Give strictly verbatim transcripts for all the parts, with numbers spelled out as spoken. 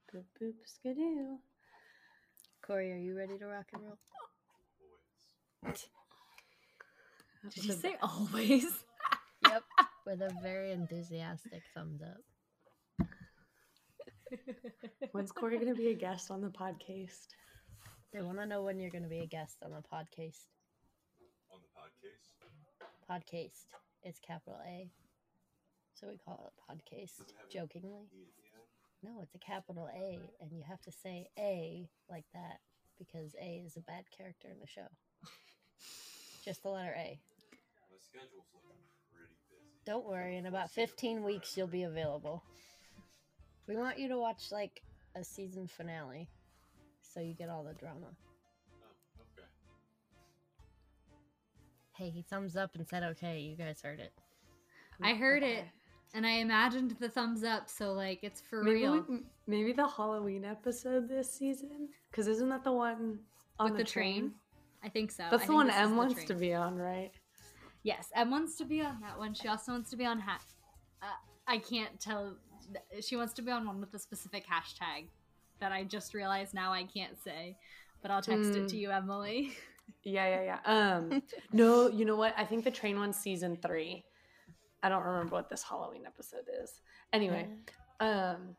Boop, boop, skidoo. Corey, are you ready to rock and roll? Did you say always? Yep. With a very enthusiastic thumbs up. When's Corey going to be a guest on the podcast? They want to know when you're going to be a guest on the podcast. On the podcast? Podcast. It's capital A. So we call it podcast, jokingly. No, it's a capital A, and you have to say A like that because A is a bad character in the show. Just the letter A. My schedule's looking pretty busy. Don't worry, in about fifteen weeks you'll be available. We want you to watch like a season finale so you get all the drama. Oh, okay. Hey, he thumbs up and said okay. You guys heard it. I heard it, and I imagined the thumbs up, so like it's for maybe real. We, maybe the Halloween episode this season? Because isn't that the one on With the, the train? train? I think so. That's I the think one this is Em the wants train. to be on, right? Yes, Em wants to be on that one. She also wants to be on hat. Uh, I can't tell. She wants to be on one with a specific hashtag that I just realized now I can't say, but I'll text Mm. it to you, Emily. Yeah, yeah, yeah. Um, no, you know what? I think the train one's season three. I don't remember what this Halloween episode is. Anyway, um,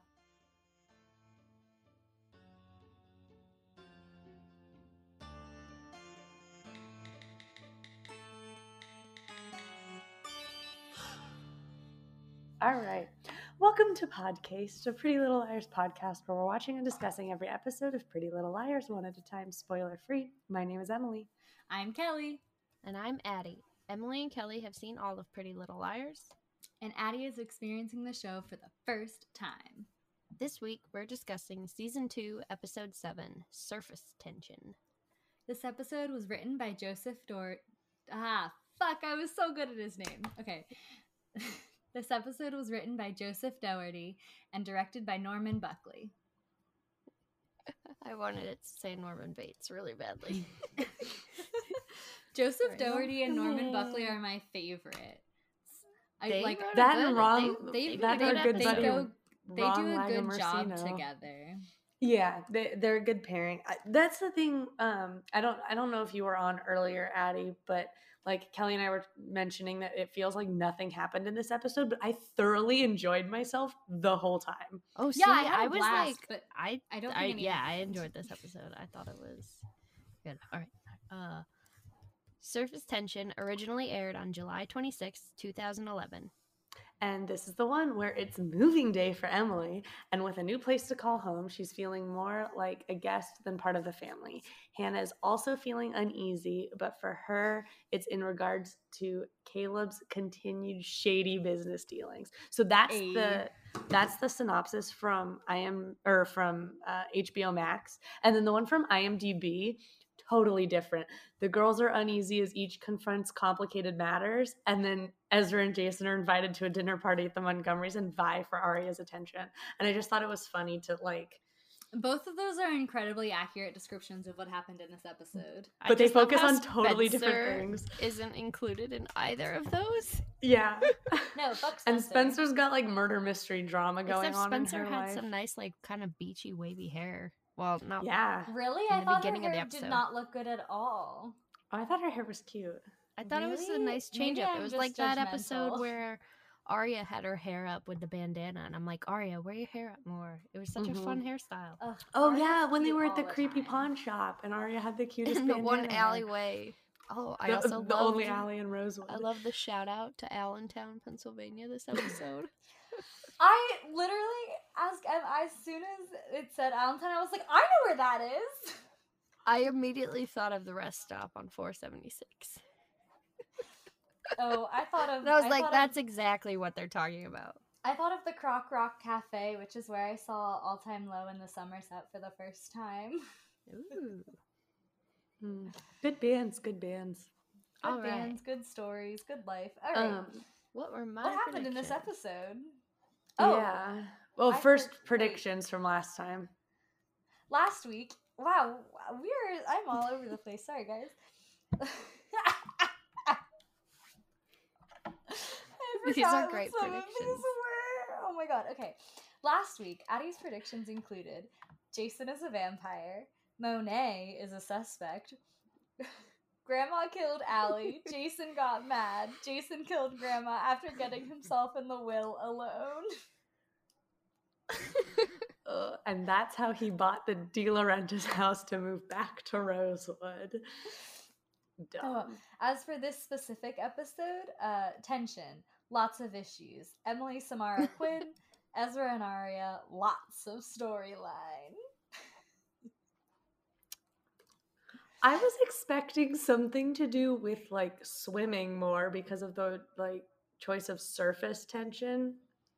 all right. Welcome to Podcast, a Pretty Little Liars podcast where we're watching and discussing every episode of Pretty Little Liars one at a time, spoiler free. My name is Emily. I'm Kelly, And I'm Addie. Emily and Kelly have seen all of Pretty Little Liars. and Addie is experiencing the show for the first time. This week, we're discussing Season two, Episode seven, Surface Tension. This episode was written by Joseph Dort. Ah, fuck, I was so good at his name. Okay. This episode was written by Joseph Doherty and directed by Norman Buckley. I wanted it to say Norman Bates really badly. Joseph Sorry. Doherty and Norman Buckley are my favorites. I They like wrote That good- and Ron, they- they that did are an good they buddy. go they Ron do a good job Lagomarsino. together. Yeah, they, they're a good pairing. I, that's the thing. Um, I don't, I don't know if you were on earlier, Addie, but like Kelly and I were mentioning that it feels like nothing happened in this episode, but I thoroughly enjoyed myself the whole time. Oh, see, Yeah, I had a was blast, like, but I, I don't I, think any yeah, I happened. enjoyed this episode. I thought it was good. All right. Uh, Surface Tension originally aired on July twenty-sixth, twenty eleven. And this is the one where it's moving day for Emily. And with a new place to call home, she's feeling more like a guest than part of the family. Hannah is also feeling uneasy, but for her, it's in regards to Caleb's continued shady business dealings. So that's Ayy. the that's the synopsis from I am or from uh, H B O Max, and then the one from IMDb. Totally different. The girls are uneasy as each confronts complicated matters, and then Ezra and Jason are invited to a dinner party at the Montgomerys and vie for Arya's attention. And I just thought it was funny to like, Both of those are incredibly accurate descriptions of what happened in this episode. but they focus on totally different things. Isn't included in either of those. Yeah. No, fuck Spencer. And Spencer's got like murder mystery drama going Except on Spencer in her had life. some nice, like, kind of beachy, wavy hair. Well, not. Yeah. Really? in I the thought her beginning of the hair did episode. not look good at all. Oh, I thought her hair was cute. I thought it was a Really? nice Maybe change up. I'm It was just like that episode judgmental. where Arya had her hair up with the bandana, and I'm like, Arya, wear your hair up more. It was such Mhm. a fun hairstyle. Ugh, Oh Arya's yeah, when they cute were at all the creepy time. pawn shop and Arya had the cutest In the one bandana hair. alleyway. Oh, I The, also the love only alley in Rosewood. I love the shout out to Allentown, Pennsylvania. This episode. I literally asked Em as soon as it said Allentown, I was like, I know where that is. I immediately thought of the rest stop on four seventy-six. Oh, I thought of. And I was like, thought that's Of, exactly what they're talking about. I thought of the Croc Rock Cafe, which is where I saw All Time Low in the Somerset for the first time. Ooh. Hmm. Good bands, good bands. Good All right. bands, good stories, good life. All right. Um, What were my what happened in this predictions? episode? Oh, yeah. Well, I first heard- wait. predictions from last time. last week. Wow, we're I'm all over the place. Sorry, guys. I These forgot are what great some of these predictions. were. Oh my god. Okay. Last week, Addie's predictions included Jason is a vampire, Monet is a suspect, Grandma killed Allie, Jason got mad, Jason killed Grandma after getting himself in the will alone. Uh, and that's how he bought the De Laurentiis house to move back to Rosewood. Dumb. Oh, as for this specific episode, uh, tension, lots of issues. Emily, Samara, Quinn, Ezra, and Arya, lots of storyline. I was expecting something to do with like swimming more because of the like choice of surface tension.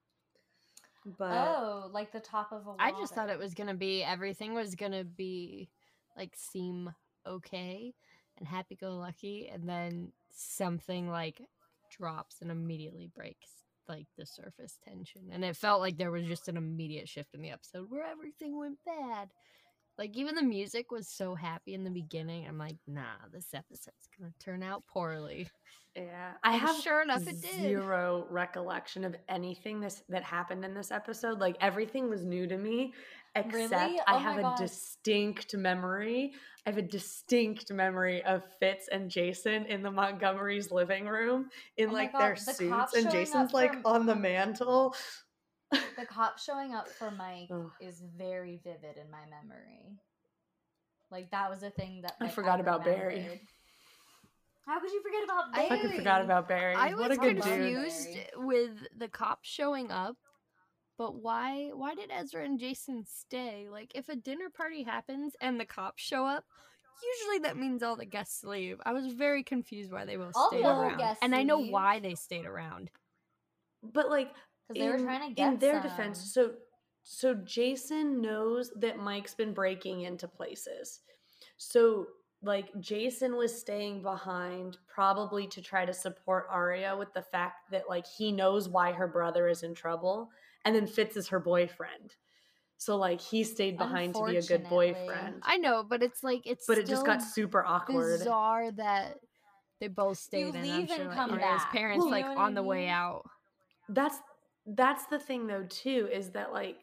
But Oh, like the top of a water. I just thought it was gonna be everything was gonna be like seem okay and happy-go-lucky, and then something like drops and immediately breaks like the surface tension, and it felt like there was just an immediate shift in the episode where everything went bad. Like, even the music was so happy in the beginning. I'm like, nah, this episode's gonna turn out poorly. yeah, I And have sure enough, it did. zero recollection of anything this that happened in this episode. Like everything was new to me, except Really? I Oh have my a God. distinct memory. I have a distinct memory of Fitz and Jason in the Montgomery's living room in Oh my like God, their the suits, cops and showing Jason's up like from- on the mantle. The cop showing up for Mike Ugh. is very vivid in my memory. Like, that was a thing that I like, forgot about Barry. remembered. How could you forget about I Barry? Fucking forgot about Barry. I what was a good love dude. confused Barry. with the cops showing up, but why why did Ezra and Jason stay? Like, if a dinner party happens and the cops show up, usually that means all the guests leave. I was very confused why they both All stayed the other around. guests And I know leave. why they stayed around. But like Because they were in- trying to get in their some. defense, so so Jason knows that Mike's been breaking into places. So like Jason was staying behind probably to try to support Arya with the fact that like he knows why her brother is in trouble, and then Fitz is her boyfriend. So like he stayed behind to be a good Unfortunately. boyfriend. I know, but it's like it's But it just still got super awkward. bizarre that they both stayed, and I'm leave sure and like, come Arya's back. parents You like know what I on the way mean? out. That's that's the thing though too, is that like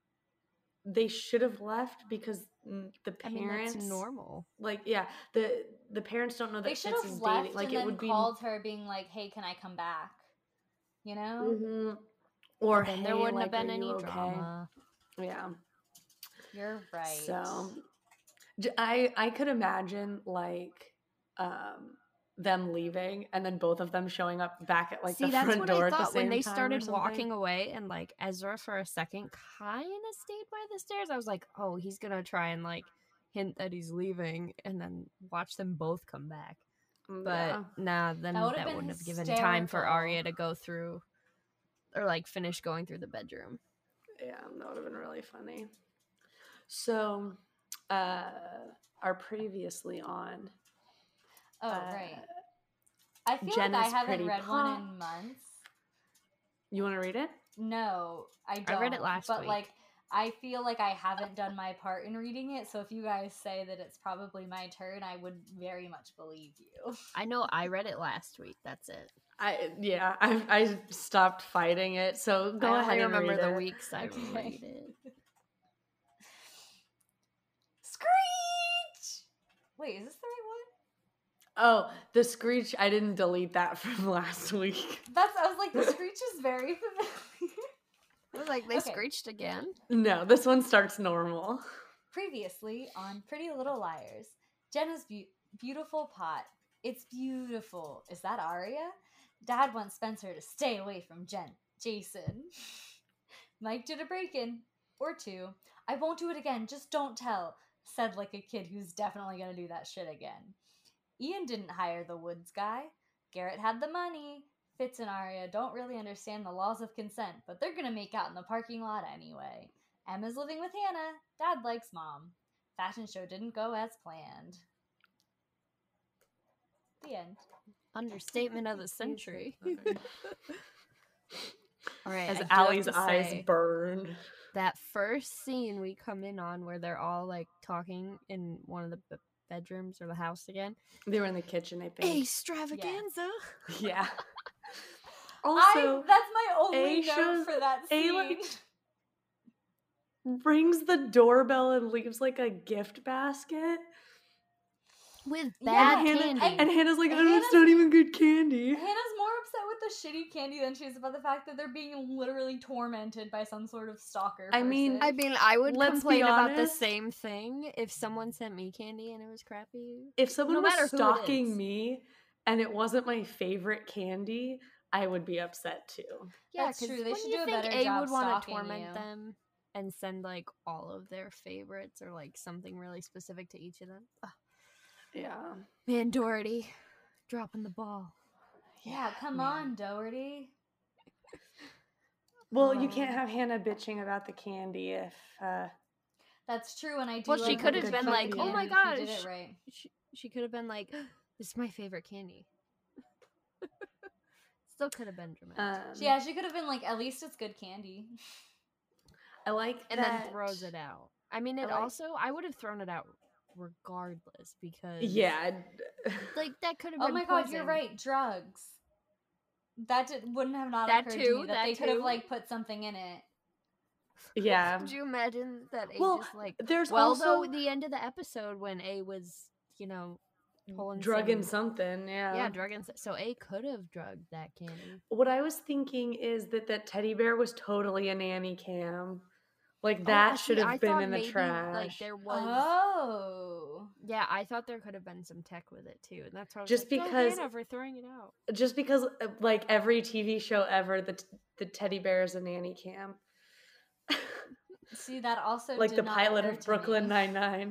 they should have left because mm, the I mean, parents that's normal. like yeah the the parents don't know that They should Fitz have is left dating. Like and it then would be called her being like, hey, can I come back? You know? Mhm. Or Then hey, there wouldn't like, have been are any you okay? drama. Yeah. You're right. So j- I I could imagine like um them leaving and then both of them showing up back at like See, the that's front what door I at the thought when same they time or started something. walking away, and like Ezra for a second kind of stayed by the stairs. I was like, oh, he's gonna try and like hint that he's leaving, and then watch them both come back. Mm, But yeah. nah, then That that, would've been wouldn't have given time for hysterical. Arya to go through or like finish going through the bedroom. Yeah, that would have been really funny. So, uh, our previously on. Oh, uh, right. I feel Jenna's like I haven't Pretty read one in Pot. months. You want to read it? No, I I don't. read it last but week. like I feel like I haven't done my part in reading it, so if you guys say that it's probably my turn, I would very much believe you. I know I read it last week. That's it. I yeah, I I stopped fighting it. So go I ahead only and remember read the it. weeks I Okay. read it. Screech! Wait, is this the right one? Oh, the screech! I didn't delete that from last week. That's I was like, the screech is very familiar. I was like, they Okay. screeched again. No, this one starts normal. Previously on Pretty Little Liars, Jenna's be- beautiful pot. It's beautiful. Is that Arya? Dad wants Spencer to stay away from Jen. Jason. Mike did a break-in. Or two. I won't do it again. Just don't tell. Said like a kid who's definitely going to do that shit again. Ian didn't hire the Woods guy. Garrett had the money. Fitz and Arya don't really understand the laws of consent, but they're going to make out in the parking lot anyway. Emma's living with Hannah. Dad likes mom. Fashion show didn't go as planned. The end. Understatement of the century. All right, As I do have Allie's to eyes say, burn. that first scene we come in on where they're all like talking in one of the b- bedrooms or the house again. They were in the kitchen, I think. Extravaganza. Yeah. I, Also, that's my only A note shows- for that A, scene. like, rings the doorbell and leaves like a gift basket. With Yeah, bad Hannah, candy. and- and Hannah's like, oh, Hannah's- it's not even good candy. Hannah's more upset with the shitty candy than she is about the fact that they're being literally tormented by some sort of stalker. I mean, person. I mean, I would Let's be complain about the honest. same thing if someone sent me candy and it was crappy. If someone No was matter who it stalking is. me and it wasn't my favorite candy, I would be upset too. Yeah, That's 'cause true. They wouldn't should you do a think better A job would wanna stalking torment you. them and send like all of their favorites or like something really specific to each of them. Ugh. Yeah. Man, Doherty, dropping the ball. Yeah, come man. on, Doherty. Well, you can't Um, have Hannah bitching about the candy if uh That's true, and I do. Well, she like could the have good been like, candy. "Oh my He did gosh." it right. She, she could have been like, "This is my favorite candy." Still could have been dramatic. um, Yeah, she could have been like, at least it's good candy. I like and that. then throws it out. I mean, it I like- also I would have thrown it out regardless because Yeah. like that could have Oh been my god, you're poison. right. Drugs. That did, wouldn't have not That occurred too, to me that, that they could have too. like put something in it. Yeah. Could you imagine that A Well, just like There's well also though the end of the episode when A was you know pulling drugging some, something, yeah. yeah drugging s- so A could have drugged that candy. What I was thinking is that that teddy bear was totally a nanny cam. Like Oh, that I should see, have I been thought in the maybe, trash. Like there was Oh. yeah I thought there could have been some tech with it too, and that's why I was Just like, "Go, because- Hannah, for throwing it out." Just because uh, like every T V show ever, the t- the teddy bear is a nanny cam. See, that also like did the not pilot occur of to Brooklyn me. Nine Nine.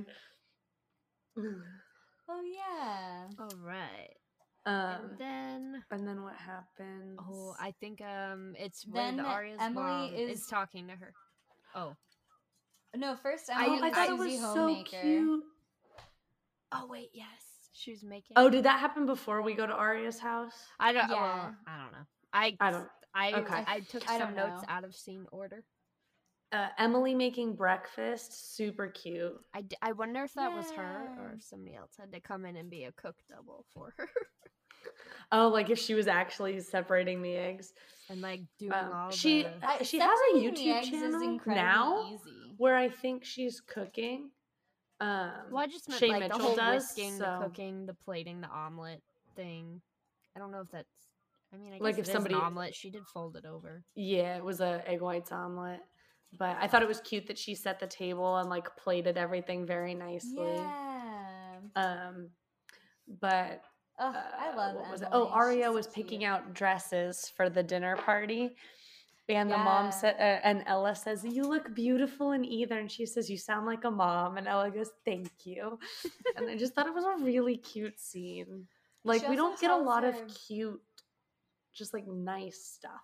Oh yeah. All right, Um, and then and then what happens? oh I think um it's Then when Arya's Emily mom is- is talking to her. Oh No, first I- Emily Oh, I is thought it Susie was so Homemaker. cute. oh wait yes she was making. Oh, did that happen before we go to Arya's house? I don't. Yeah. Well, I don't know. I I don't- I okay. I took I some don't notes know. out of scene order. Uh, Emily making breakfast, super cute. I, d- I wonder if that was her or Yeah. if somebody else had to come in and be a cook double for her Oh, like if she was actually separating the eggs. and like doing Um, all she the. I- she has a separating the YouTube eggs is channel incredibly now easy. where I think she's cooking. Um, Well, I just meant Shay like Mitchell the whole does, whisking, so- the cooking, the plating, the omelet thing. I don't know if that's. I mean, I guess Like, it if is somebody- an omelet. She did fold it over. Yeah, it was a egg whites omelet. But I thought it was cute that she set the table and like plated everything very nicely. Yeah. Um, but Ugh, I uh, love what was it? Emily. Oh, Arya She's was so picking cute. out dresses for the dinner party. And the mom Yeah. said, uh, and Ella says, "You look beautiful in either." And she says, "You sound like a mom." And Ella goes, "Thank you." And I just thought it was a really cute scene. Like, we also don't get a tells lot her- of cute, just like nice stuff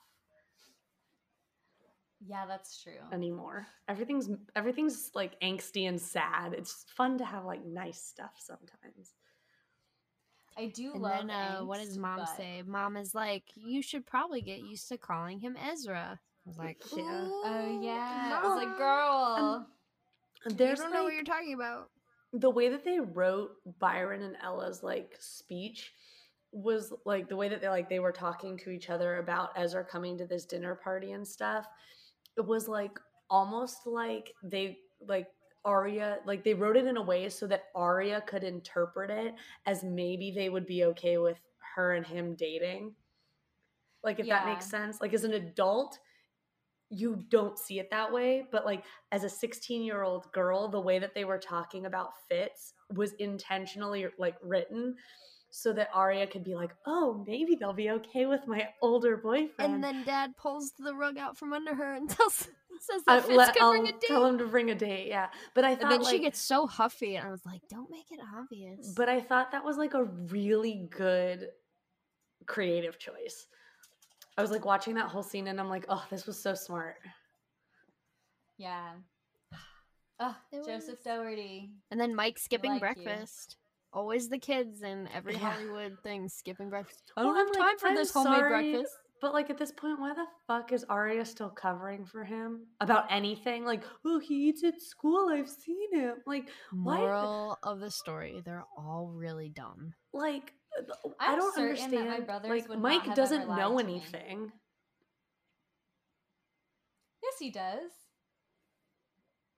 Yeah, that's true. anymore. Everything's everything's like angsty and sad. It's fun to have like nice stuff sometimes. I do And love. then uh, what does angst, mom but- say? Mom is like, "You should probably get used to calling him Ezra." I was like, Yeah. Oh "Ooh, yeah, I Mom, was like, girl. And you there's don't know what like- you're talking about." the way that they wrote Byron and Ella's like speech was like the way that they like they were talking to each other about Ezra coming to this dinner party and stuff. It was like almost like they like Arya like they wrote it in a way so that Arya could interpret it as maybe they would be okay with her and him dating. Like if that makes Yeah. sense. Like as an adult, you don't see it that way, but like as a sixteen year old girl, the way that they were talking about Fitz was intentionally like written so that Arya could be like, oh, maybe they'll be okay with my older boyfriend. And then Dad pulls the rug out from under her and tells says I, that Fitz let, could I'll bring a date. tell him to bring a date, yeah. But I And thought then like, she gets so huffy, and I was like, "Don't make it obvious." but I thought that was like a really good creative choice. I was like watching that whole scene and I'm like, oh, this was so smart. Yeah. Oh, It Joseph was- Doherty. and then Mike skipping like you. breakfast. Always the kids in every Yeah. Hollywood thing skipping breakfast. I Well, don't have I'm time like, for I'm this homemade sorry, breakfast. But like at this point, why the fuck is Arya still covering for him about anything? Like, oh, he eats at school. I've seen him. Like, why? Moral of the story: they're all really dumb. Like, uh, I I'm don't certain that my understand. brothers Like, would not Mike have doesn't ever lied know to me. anything. Yes, he does.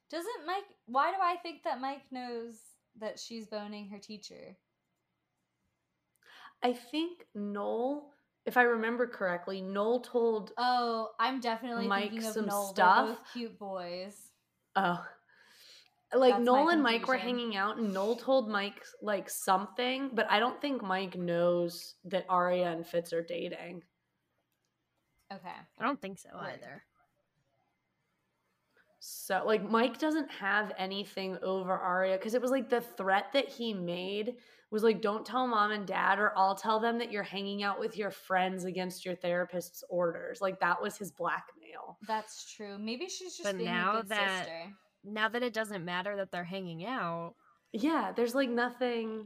Doesn't Mike? Why do I think that Mike knows that she's boning her teacher? I think Noel, if I remember correctly, Noel told Oh, I'm definitely Mike thinking of some Noel. stuff. They're both cute boys. oh like That's Noel my and Mike were confusion. hanging out, and Noel told Mike like something, but I don't think Mike knows that Arya and Fitz are dating. Okay. I don't think so Right. either. So like Mike doesn't have anything over Arya because it was like the threat that he made was like, don't tell mom and dad or I'll tell them that you're hanging out with your friends against your therapist's orders. Like that was his blackmail. That's true. Maybe she's just But being now a good that- sister. Now that it doesn't matter that they're hanging out, Yeah, there's like nothing.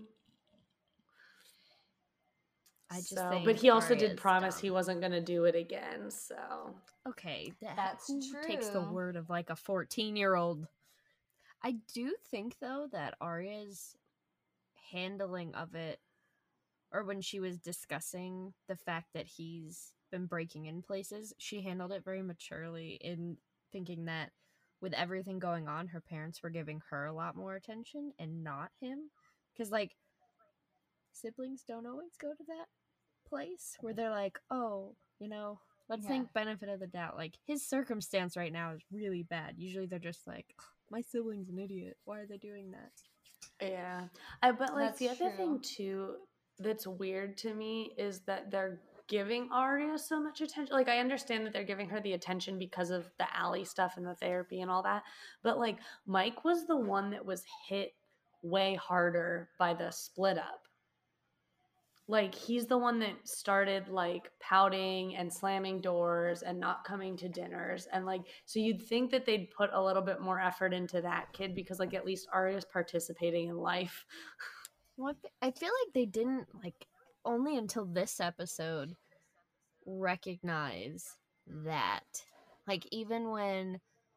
I just So- think but he also did Arya's promise dumb. he wasn't gonna do it again. So Okay, that, That's who takes the true. word of like a fourteen-year-old? I do think though that Arya's handling of it, or when she was discussing the fact that he's been breaking in places, she handled it very maturely in thinking that with everything going on, her parents were giving her a lot more attention and not him. Because, like, siblings don't always go to that place where they're like, oh, you know, let's Yeah. think benefit of the doubt. Like, his circumstance right now is really bad. Usually they're just like, my sibling's an idiot. Why are they doing that? yeah, I but like That's the other true. thing too that's weird to me is that they're giving Arya so much attention. Like I understand that they're giving her the attention because of the Allie stuff and the therapy and all that, but like Mike was the one that was hit way harder by the split up. Like he's the one that started like pouting and slamming doors and not coming to dinners, and like so you'd think that they'd put a little bit more effort into that kid because like at least Arya's participating in life. Well, I fe- I feel like they didn't, like, only until this episode recognize that. Like, even when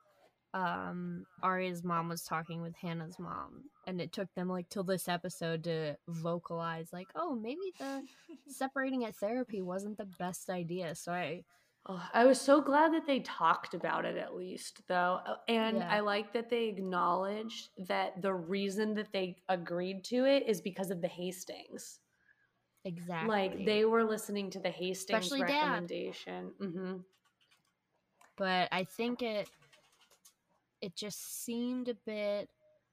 um Arya's mom was talking with Hannah's mom, and it took them, like, till this episode to vocalize, like, oh, maybe the separating at therapy wasn't the best idea. So I, Oh, I was so glad that they talked about it at least, though. Uh, And Yeah. I like that they acknowledged that the reason that they agreed to it is because of the Hastings. exactly. Like, they were listening to the Hastings Especially Dad. recommendation. hmm But I think it it just seemed a bit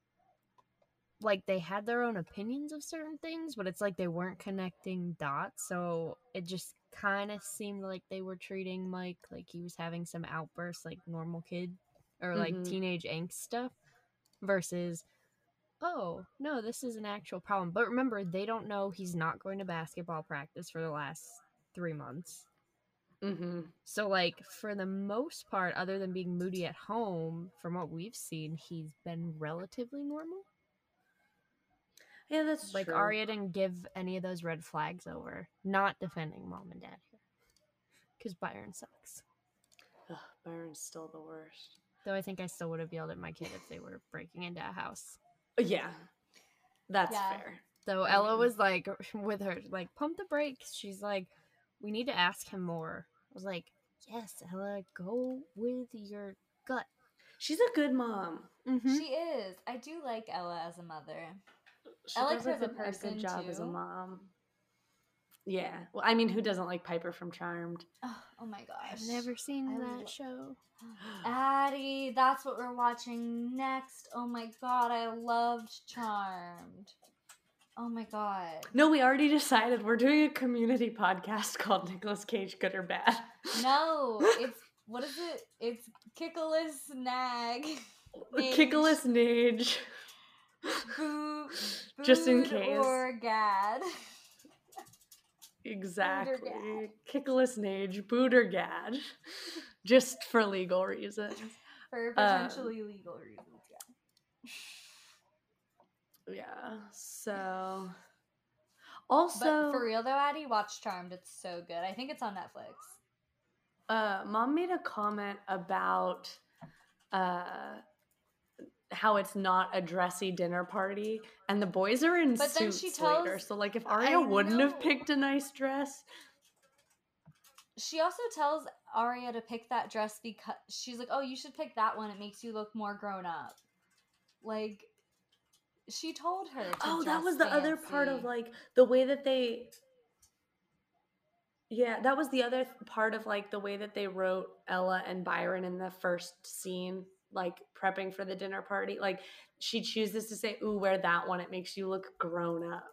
like they had their own opinions of certain things, but it's like they weren't connecting dots. So it just kind of seemed like they were treating Mike like he was having some outbursts, like normal kid or like Mhm. teenage angst stuff, versus, oh no, this is an actual problem. But remember, they don't know he's not going to basketball practice for the last three months. hmm So, like, for the most part, other than being moody at home, from what we've seen, he's been relatively normal. Yeah, that's Like, true. Arya didn't give any of those red flags over. Not defending mom and dad here. Because Byron sucks. Ugh, Byron's still the worst. Though I think I still would have yelled at my kid if they were breaking into a house. Yeah, that's Yeah. fair. Though Ella was like, with her, like, pump the brakes. She's like, we need to ask him more. I was like, yes, Ella, go with your gut. She's a good mom. Mm-hmm. She is. I do like Ella as a mother. She I like does her a as a good, a person, good job as a too. mom. Yeah. Well, I mean, who doesn't like Piper from Charmed? Oh, oh my gosh. I've never seen I that lo- show. Addie, that's what we're watching next. Oh my god, I loved Charmed. Oh my god. No, we already decided we're doing a community podcast called Nicolas Cage Good or Bad. No, it's what is it? It's Kickless Nag. Nage. Kickless Nage. Boo, Just in Bood case. or Gad. Exactly. Kickless Nage, Boot or Gad. Just for legal reasons. For Um, potentially legal reasons, yeah. Yeah. So also But for real though, Addie, watch Charmed. It's so good. I think it's on Netflix. uh mom made a comment about uh how it's not a dressy dinner party and the boys are in But then suits she tells- later. So like if I Arya wouldn't have know. picked a nice dress, She also tells Arya to pick that dress because she's like, "Oh, you should pick that one. It makes you look more grown up." Like, she told her to Oh, that dress was the other part of fancy. like the way that they Yeah, that was the other th- part of like the way that they wrote Ella and Byron in the first scene, like prepping for the dinner party. Like she chooses to say, "Ooh, wear that one. It makes you look grown up."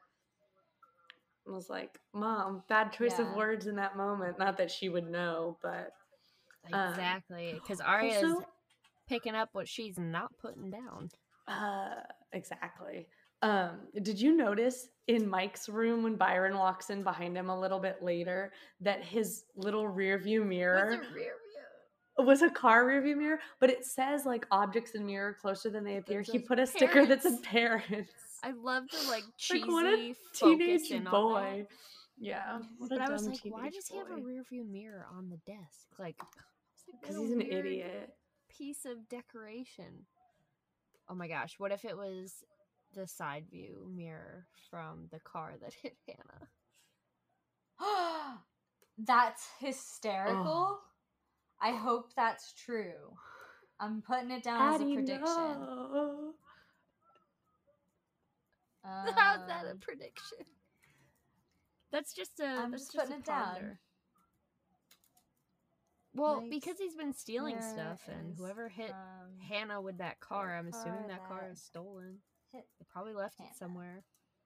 I was like, "Mom, bad choice of Yeah. words in that moment." Not that she would know, but um, Exactly, because Arya is also, picking up what she's not putting down. uh, exactly. Um, did you notice in Mike's room when Byron walks in behind him a little bit later that his little rear view mirror What's a rear view? was a car rearview mirror, but it says like objects in mirror closer than they appear. That He says put a sticker that said parents. parents. I love the like cheesy Like what a focus teenage in on that. boy. Yeah, what But a I was dumb like, why teenage does he have a boy. rear view mirror on the desk? Like, Because what a he's an weird idiot. piece of decoration. Oh my gosh, what if it was the side view mirror from the car that hit Hannah? That's hysterical. Oh. I hope that's true. I'm putting it down as a Addie, prediction. no. How's that a Um, prediction? That's just a. I'm that's just just putting a it down. ponder. Well, Mike's because he's been stealing mirror stuff, and is whoever hit from Hannah with that car, I'm car assuming that car that is stolen. hit They probably left Hannah. it somewhere.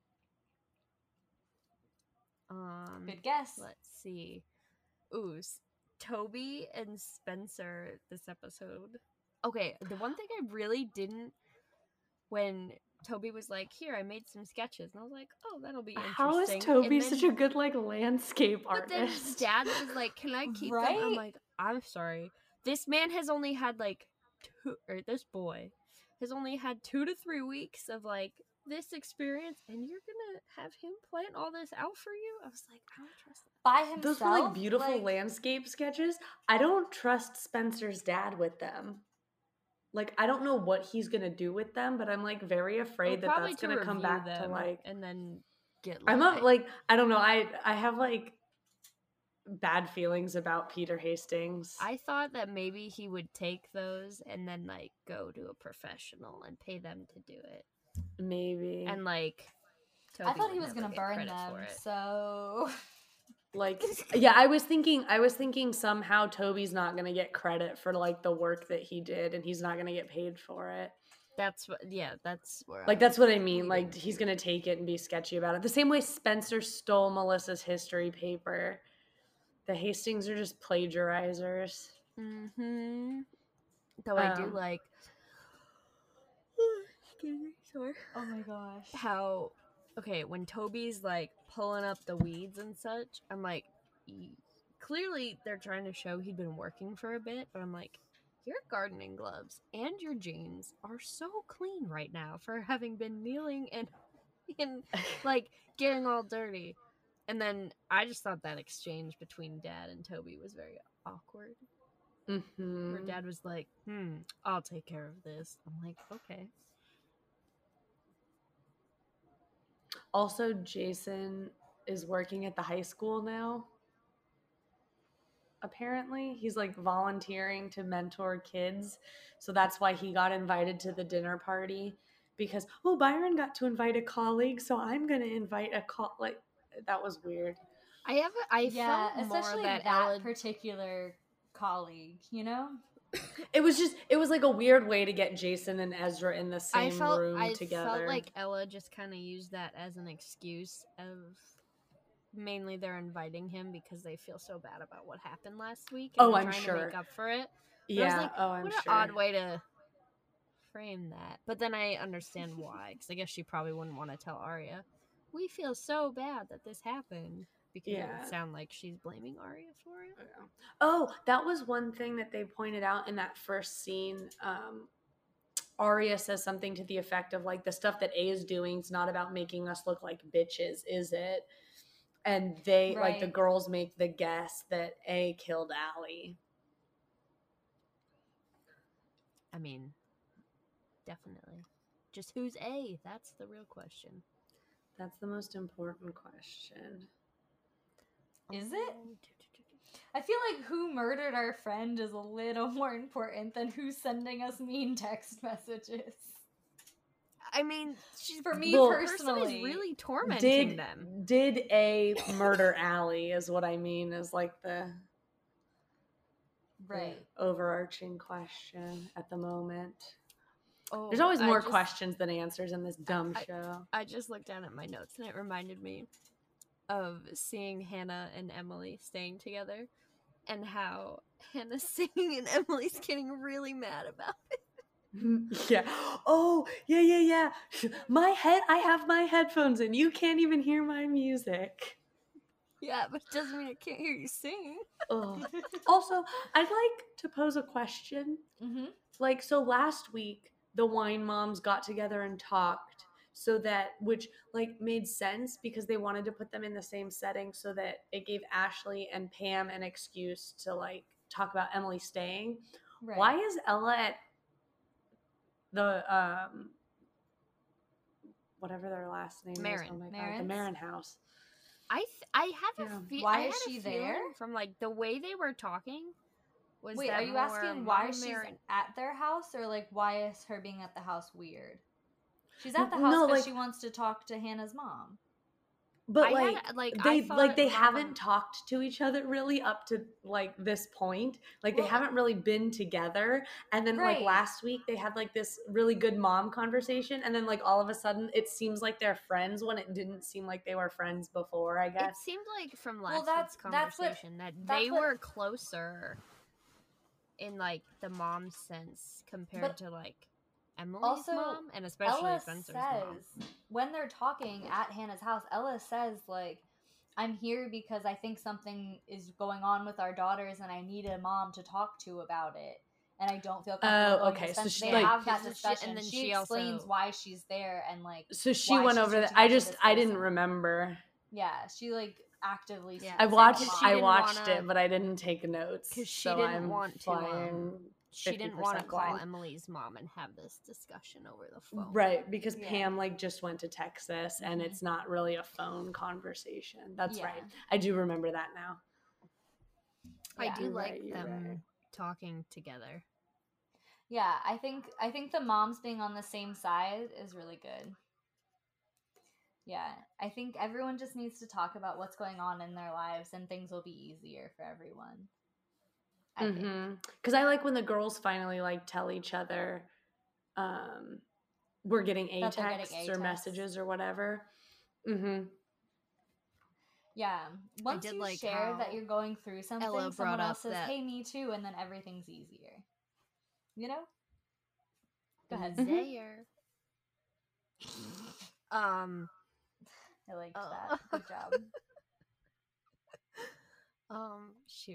Um, Good guess. let's see. Ooh, S- Toby and Spencer this episode. Okay, the one thing I really didn't when Toby was like, "Here, I made some sketches," and I was like, "Oh, that'll be interesting." How is And Toby then- such a good like landscape But then artist? Dad was like, "Can I keep them?" I'm Right? like, "I'm sorry. This man has only had like two, or this boy has only had two to three weeks of like this experience, and you're gonna have him plan all this out for you?" I was like, "I don't trust that." By himself. Those were like beautiful like, landscape sketches. I don't trust Spencer's dad with them. Like I don't know what he's gonna do with them, but I'm like very afraid Well, that probably that's to gonna come review back to them like. and then get. I'm Like, not like I don't know. I I have like bad feelings about Peter Hastings. I thought that maybe he would take those and then like go to a professional and pay them to do it, Maybe and like. I Toby thought he would was never gonna get burn credit them. for it. So like yeah, I was thinking I was thinking somehow Toby's not gonna get credit for like the work that he did, and he's not gonna get paid for it. That's what. Yeah, that's where. Like I that's was what I mean. Like leading he's to. gonna take it and be sketchy about it. The same way Spencer stole Melissa's history paper. The Hastings are just plagiarizers. Mm-hmm. Though I do Um, like. Excuse me, sorry. oh my gosh. How okay when Toby's like pulling up the weeds and such, I'm like, e- clearly they're trying to show he'd been working for a bit, but I'm like, your gardening gloves and your jeans are so clean right now for having been kneeling and and like getting all dirty. And then I just thought that exchange between Dad and Toby was very awkward. mhm. Where Dad was like, "Hmm, I'll take care of this." I'm like, "Okay." Also, Jason is working at the high school now. Apparently, he's like volunteering to mentor kids. So that's why he got invited to the dinner party because, oh, Byron got to invite a colleague, so I'm going to invite a call. Like, that was weird. I have. A, I Yeah, felt more especially that, that, Ella. particular colleague, you know? It was just, it was like a weird way to get Jason and Ezra in the same I felt. room I together. felt like Ella just kind of used that as an excuse of. Mainly, they're inviting him because they feel so bad about what happened last week. And Oh, they're I'm trying sure. to make up for it. But yeah. I was like, oh, I'm what sure. an odd way to frame that. But then I understand why, because I guess she probably wouldn't want to tell Arya, "We feel so bad that this happened," because it Yeah. would sound like she's blaming Arya for it. Oh, that was one thing that they pointed out in that first scene. Um, Arya says something to the effect of like, the stuff that A is doing is not about making us look like bitches, is it? And they, like, the Right. girls make the guess that A killed Allie. I mean, definitely. Just who's A? That's the real question. That's the most important question. Is it? Um, I feel like who murdered our friend is a little more important than who's sending us mean text messages. I mean, she's For me Well, person is personally, really tormenting Did them. did a murder alley is what I mean is like the, the right. overarching question at the moment. Oh, There's always I more just- questions than answers in this dumb I- show. I just looked down at my notes and it reminded me of seeing Hannah and Emily staying together and how Hannah's singing and Emily's getting really mad about it. Yeah. Oh, yeah, yeah, yeah. My head, I have my headphones in. You can't even hear my music. Yeah, but it doesn't mean I can't hear you sing. Ugh. Also, I'd like to pose a question. Mm-hmm. Like, so last week, the wine moms got together and talked so that, which, like, made sense because they wanted to put them in the same setting so that it gave Ashley and Pam an excuse to, like, talk about Emily staying. Right. Why is Ella at the, um, whatever their last name Marin. is? Oh my god, the Marin's? Marin house. I th- I have Yeah. a fe- Why I is had a she feeling there? from like the way they were talking. Was Wait, that are you more asking why Mama she's Marin- at their house, or like why is her being at the house weird? She's at the No, house because like- she wants to talk to Hannah's mom. But I had, like, like, I they thought like they Mama- haven't talked to each other really up to like this point. Like Well, they haven't really been together. And then like Right. last week they had like this really good mom conversation, and then like all of a sudden it seems like they're friends when it didn't seem like they were friends before. I It guess. seemed like from Well, last that's- week's that's what- conversation that that's they what- were closer in like the mom sense compared But to like Emily's also, mom and especially Ella Spencer's says mom. when they're talking at Hannah's house, Ella says like, "I'm here because I think something is going on with our daughters, and I need a mom to talk to about it." And I don't feel comfortable. Oh, going okay, To so Spencer. she, they like- have that Because she- discussion. and then she, she explains also- why she's there and like, So she why went she's over that. reaching I out to just this I didn't person. remember. yeah, she like actively. Yeah. I seeks watched out she I didn't watched wanna- it, but I didn't take notes 'Cause she so didn't I'm want to, um, flying She didn't want to fifty percent call blind. Emily's mom and have this discussion over the phone. Right, because Yeah. Pam like just went to Texas and Mhm. it's not really a phone conversation. That's Yeah. right. I do remember that now. I Yeah. do You're like right, you're them right. talking together. Yeah, I think I think the moms being on the same side is really good. Yeah, I think everyone just needs to talk about what's going on in their lives, and things will be easier for everyone. I think. Mm-hmm. Because I like when the girls finally like tell each other, um, we're getting a That they're getting texts a or texts. messages or whatever. Mm-hmm. Yeah, once did you like share that how you're going through something, Ella someone brought else up says, that- "Hey, me too," and then everything's easier. You know? Go ahead. There. um. I liked Oh. that. Good job. Um. Shoot.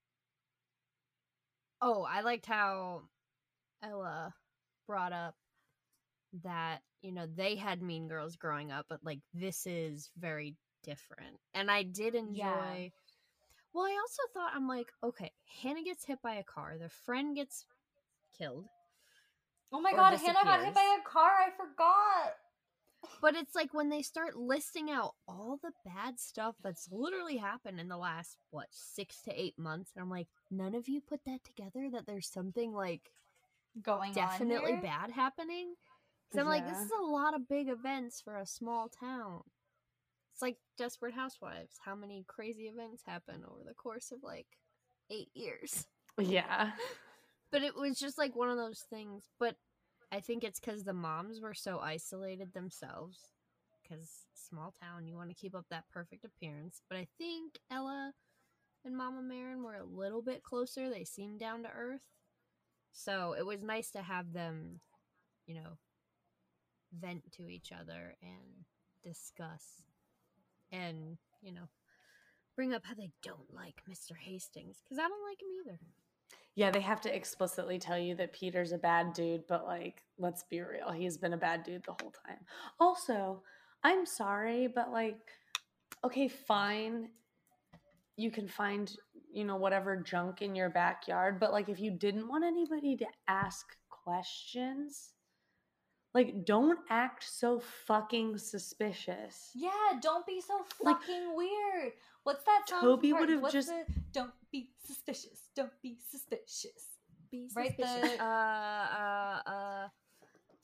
Oh, I liked how Ella brought up that you know they had Mean Girls growing up, but like this is very different, and I did enjoy. Yeah. Well, I also thought I'm like, okay, Hannah gets hit by a car, their friend gets killed, Oh my Or god, Hannah got hit disappears. by a car. I forgot. but it's like when they start listing out all the bad stuff that's literally happened in the last what six to eight months, and I'm like, none of you put that together that there's something like Going definitely on here? bad happening. Because I'm like, this Yeah. is a lot of big events for a small town. It's like Desperate Housewives. How many crazy events happen over the course of like eight years? Yeah. But it was just like one of those things. But I think it's because the moms were so isolated themselves. Because small town, you want to keep up that perfect appearance. But I think Ella and Mama Marin were a little bit closer. They seemed down to earth. So it was nice to have them, you know, vent to each other and discuss. And, you know, bring up how they don't like Mister Hastings. Because I don't like him either. Yeah, they have to explicitly tell you that Peter's a bad dude, but like, let's be real, he's been a bad dude the whole time. Also, I'm sorry, but like, okay, fine. You can find, you know, whatever junk in your backyard, but like, if you didn't want anybody to ask questions, like, don't act so fucking suspicious. Yeah, don't be so Like, fucking weird. What's that song? Toby part- would've what's just- the, don't be suspicious. Don't be suspicious. Be Right, suspicious. the- Uh, uh, uh.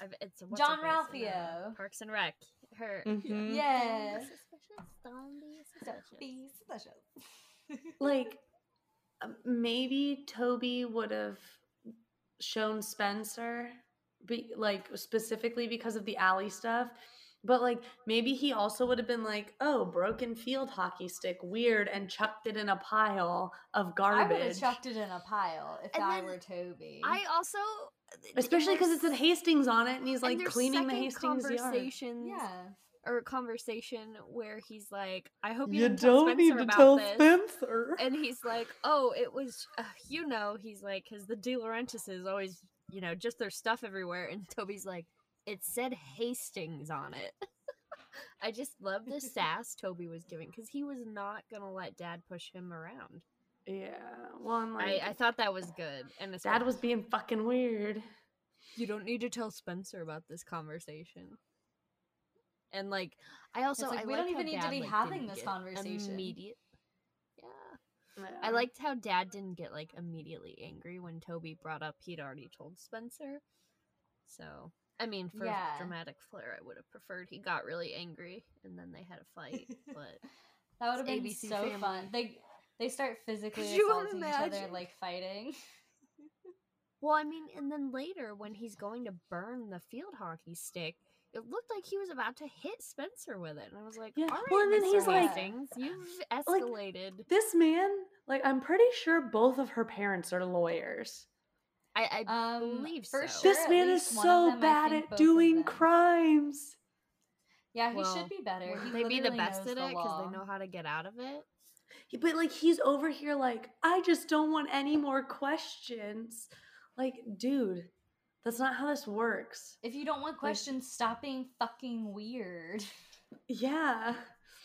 I've, it's what's John her face in, uh, Ralphio. Parks and Rec. Her. Mhm. Yeah. Don't be suspicious. Don't be suspicious. Be special. Like, um, maybe Toby would have shown Spencer, be, like, specifically because of the alley stuff. But, like, maybe he also would have been like, oh, broken field hockey stick, weird, and chucked it in a pile of I garbage. would have chucked it in a pile if And I then were Toby. I also, Especially because in it their said Hastings on it, and he's, and like, their cleaning the second Hastings yard. conversations, yeah. or conversation where he's like, I hope you, You didn't tell don't need Spencer to about tell this. Spencer. And he's like, oh, it was, uh, you know, he's like, because the De Laurentises always, you know, just their stuff everywhere. And Toby's like, it said Hastings on it. I just love the sass Toby was giving, because he was not going to let Dad push him around. Yeah, well, I'm like, I, I thought that was good. And it's Dad like, was being fucking weird. you don't need to tell Spencer about this conversation. And like, I also It's like, I we liked don't how even need to Dad, be like, having didn't this get conversation. Immediate, yeah. Yeah. I liked how Dad didn't get like immediately angry when Toby brought up he'd already told Spencer. So I mean, for Yeah. dramatic flair, I would have preferred he got really angry and then they had a fight. But That would have It's been A B C so Family. fun. They they start physically Could you assaulting each other, imagine? like fighting. well, I mean, and then later when he's going to burn the field hockey stick, it looked like he was about to hit Spencer with it, and I was like, Yeah. "All right, Well, and then Mister he's like- Hastings, you've escalated." This man, like, I'm pretty sure both of her parents are lawyers. I, I Um, believe for so. sure. This at man is least one of so them, I bad think at both of doing them. crimes. Yeah, he Well, should be better. He Wouldn't they be the literally best knows at the it because law. they know how to get out of it? But, like, he's over here like, I just don't want any more questions. Like, dude, that's not how this works. If you don't want questions, stop being fucking weird. Yeah.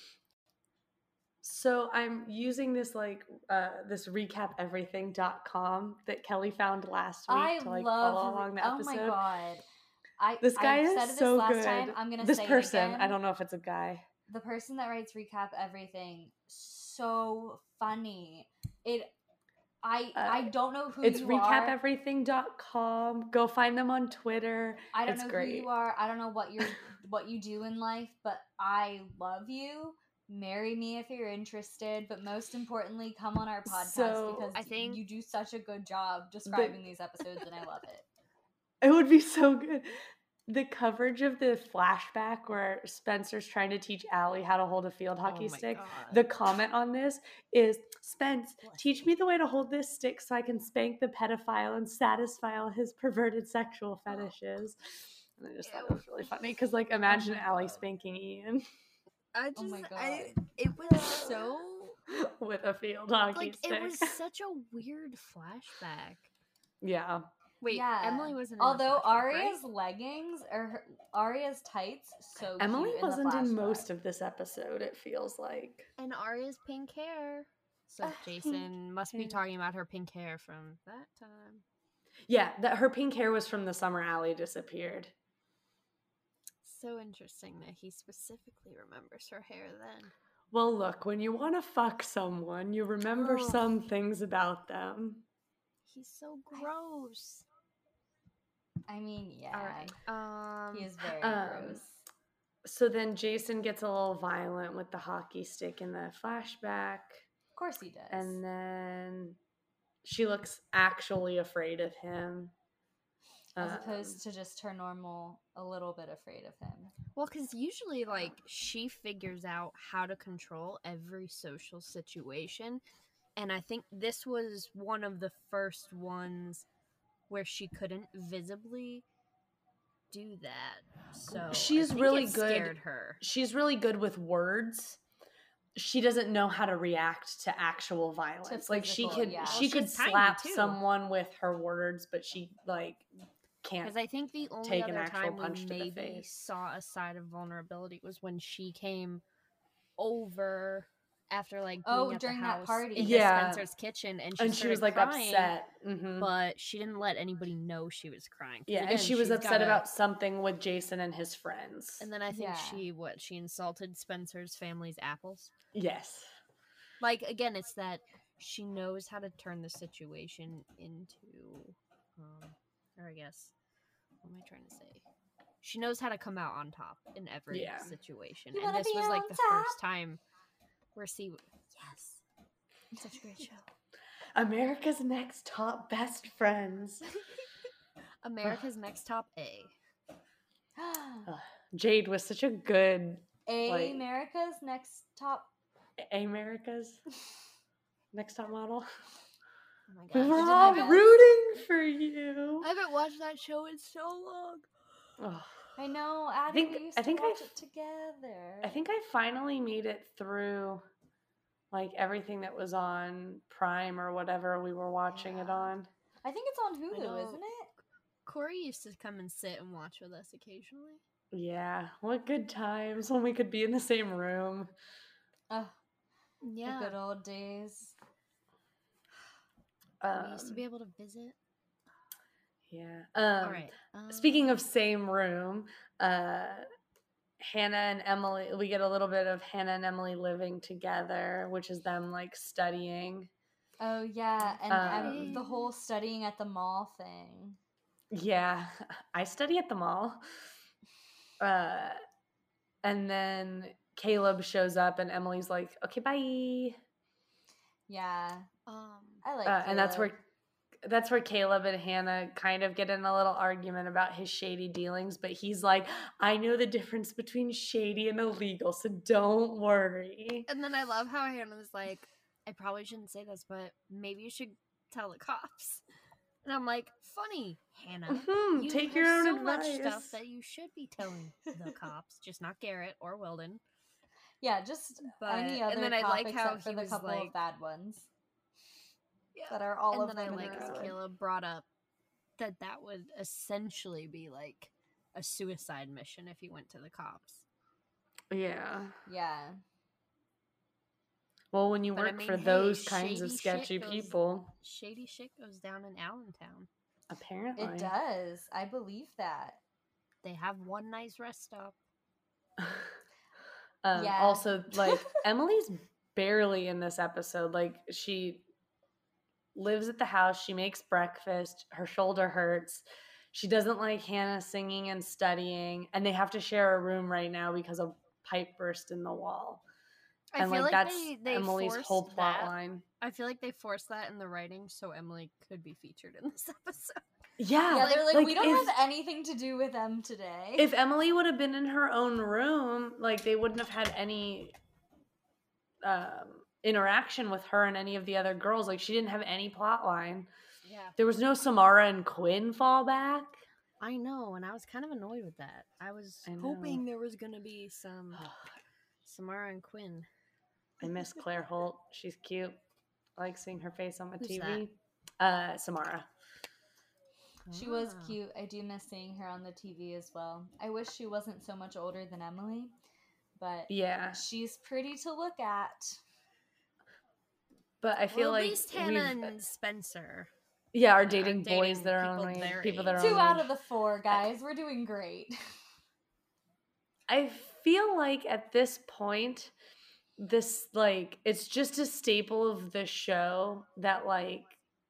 So I'm using this, like, uh, this recap everything dot com that Kelly found last week I to, like, love. follow along the oh episode. my god! I This guy I is said this so last good. time. I'm gonna this say person, it again. I don't know if it's a guy. The person that writes recap everything, so funny. It. I Uh, I don't know who It's you recap are. everything dot com. Go find them on Twitter. I don't it's know great. who you are. I don't know what you're what you do in life, but I love you. Marry me if you're interested, but most importantly, come on our podcast So, because I think- you do such a good job describing these episodes, and I love it. It would be so good. The coverage of the flashback where Spencer's trying to teach Allie how to hold a field hockey Oh my stick. God. The comment on this is, Spence, Bless teach me the way to hold this stick so I can spank the pedophile and satisfy all his perverted sexual fetishes. And I just thought it was really funny because, like, imagine my Allie God. spanking Ian I Oh just, my I, God. it was so with a field hockey like stick. it was such a weird flashback. Yeah. Wait, yeah. Emily wasn't. In Although the flashback, Arya's right? leggings or her, Arya's tights, so Emily cute wasn't in, in the most flashback. of this episode, it feels like. and Arya's pink hair. So Ah, Jason pink must be hair. talking about her pink hair from that time. Yeah, that her pink hair was from the summer Allie disappeared. So interesting that he specifically remembers her hair then. Well, look, when you want to fuck someone, you remember Ugh. some things about them. He's so gross. I mean, yeah, All right. Um, he is very um, gross. So then Jason gets a little violent with the hockey stick in the flashback. Of course, he does. And then she looks actually afraid of him. as Um, opposed to just her normal, a little bit afraid of him. Well, because usually, like, she figures out how to control every social situation. And I think this was one of the first ones where she couldn't visibly do that. So She's I think really it good- scared her. she's really good with words. She doesn't know how to react to actual violence. Like she physical, could yeah. she Well, could she's tiny, slap too. someone with her words, but she like can't. Because I think the only take an other actual time we punch to the maybe face. saw a side of vulnerability was when she came over after like being Oh, at during the that house party. in Yeah. Miss Spencer's kitchen, and she, and she was like started crying, upset. hmm but she didn't let anybody know she was crying. 'Cause Yeah, again, and she was she's upset got a- about something with Jason and his friends. And then I think Yeah. she what she insulted Spencer's family's apples. Yes. Like again, it's that she knows how to turn the situation into, um, or I guess, what am I trying to say? she knows how to come out on top in every Yeah. situation. You And wanna this be was like on the top? first time where she yes. Such a great show. America's Next Top Best Friends. America's Next Top A. Ugh, Jade was such a good A Like- America's Next Top. America's Next Top Model. Oh my We gosh. were I did all my best. rooting for you. I haven't watched that show in so long. Ugh. I know, Addie, think- we used I think to watch I- it together. I think I finally made it through like everything that was on Prime or whatever we were watching it Yeah. on. I think it's on I Hulu, know. isn't it? Corey used to come and sit and watch with us occasionally. Yeah, what good times when we could be in the same room. Oh, Yeah. the good old days. we used to Um, be able to visit. Yeah. Um, All right. Speaking um, of same room, uh, Hannah and Emily, we get a little bit of Hannah and Emily living together, which is them like studying. Oh yeah, and um, the Um, whole studying at the mall thing. Yeah, I study at the mall. Uh, and then Caleb shows up, and Emily's like, "Okay, bye." Yeah, um, I like. Uh, and that's Caleb. where that's where Caleb and Hannah kind of get in a little argument about his shady dealings, but he's like, "I know the difference between shady and illegal, so don't worry." and then I love how Hannah's like, I probably shouldn't say this, but maybe you should tell the cops. And I'm like, funny, Hannah. Mhm, You take have your own so advice. much stuff that you should be telling the cops, just not Garrett or Weldon. Yeah, just But any and other then I cop like how except for he the was couple like, of bad ones yeah. that are all And of then I them like in how the road. Caleb brought up that that would essentially be like a suicide mission if he went to the cops. Yeah. Yeah, Well, when you But I work mean, for hey, those kinds of shady shit sketchy goes- people, Shady shit goes down in Allentown. apparently. it does. I believe that. They have one nice rest stop. um, Yeah. Also, like, Emily's barely in this episode. Like, she lives at the house, she makes breakfast, her shoulder hurts. She doesn't like Hannah singing and studying, and they have to share a room right now because a pipe burst in the wall. I and feel like, like that's they, they Emily's whole forced plot that. line. I feel like they forced that in the writing so Emily could be featured in this episode. Yeah, Yeah, they're like, like, we don't if- have anything to do with them today. If Emily would have been in her own room, like they wouldn't have had any um, interaction with her and any of the other girls. Like she didn't have any plot line. Yeah. There was no Samara and Quinn fallback. I know, and I was kind of annoyed with that. I was I know. hoping there was going to be some Samara and Quinn. I miss Claire Holt. She's cute. I like seeing her face on the Who's T V. Uh, Samara. She was Ah. cute. I do miss seeing her on the T V as well. I wish she wasn't so much older than Emily, but Yeah, she's pretty to look at. but I feel Well, at like least Hannah we've- and Spencer. yeah, are are dating dating boys that are people only their people that are age. only Two out of the four, guys. We're doing great. I feel like at this point, this like it's just a staple of the show that like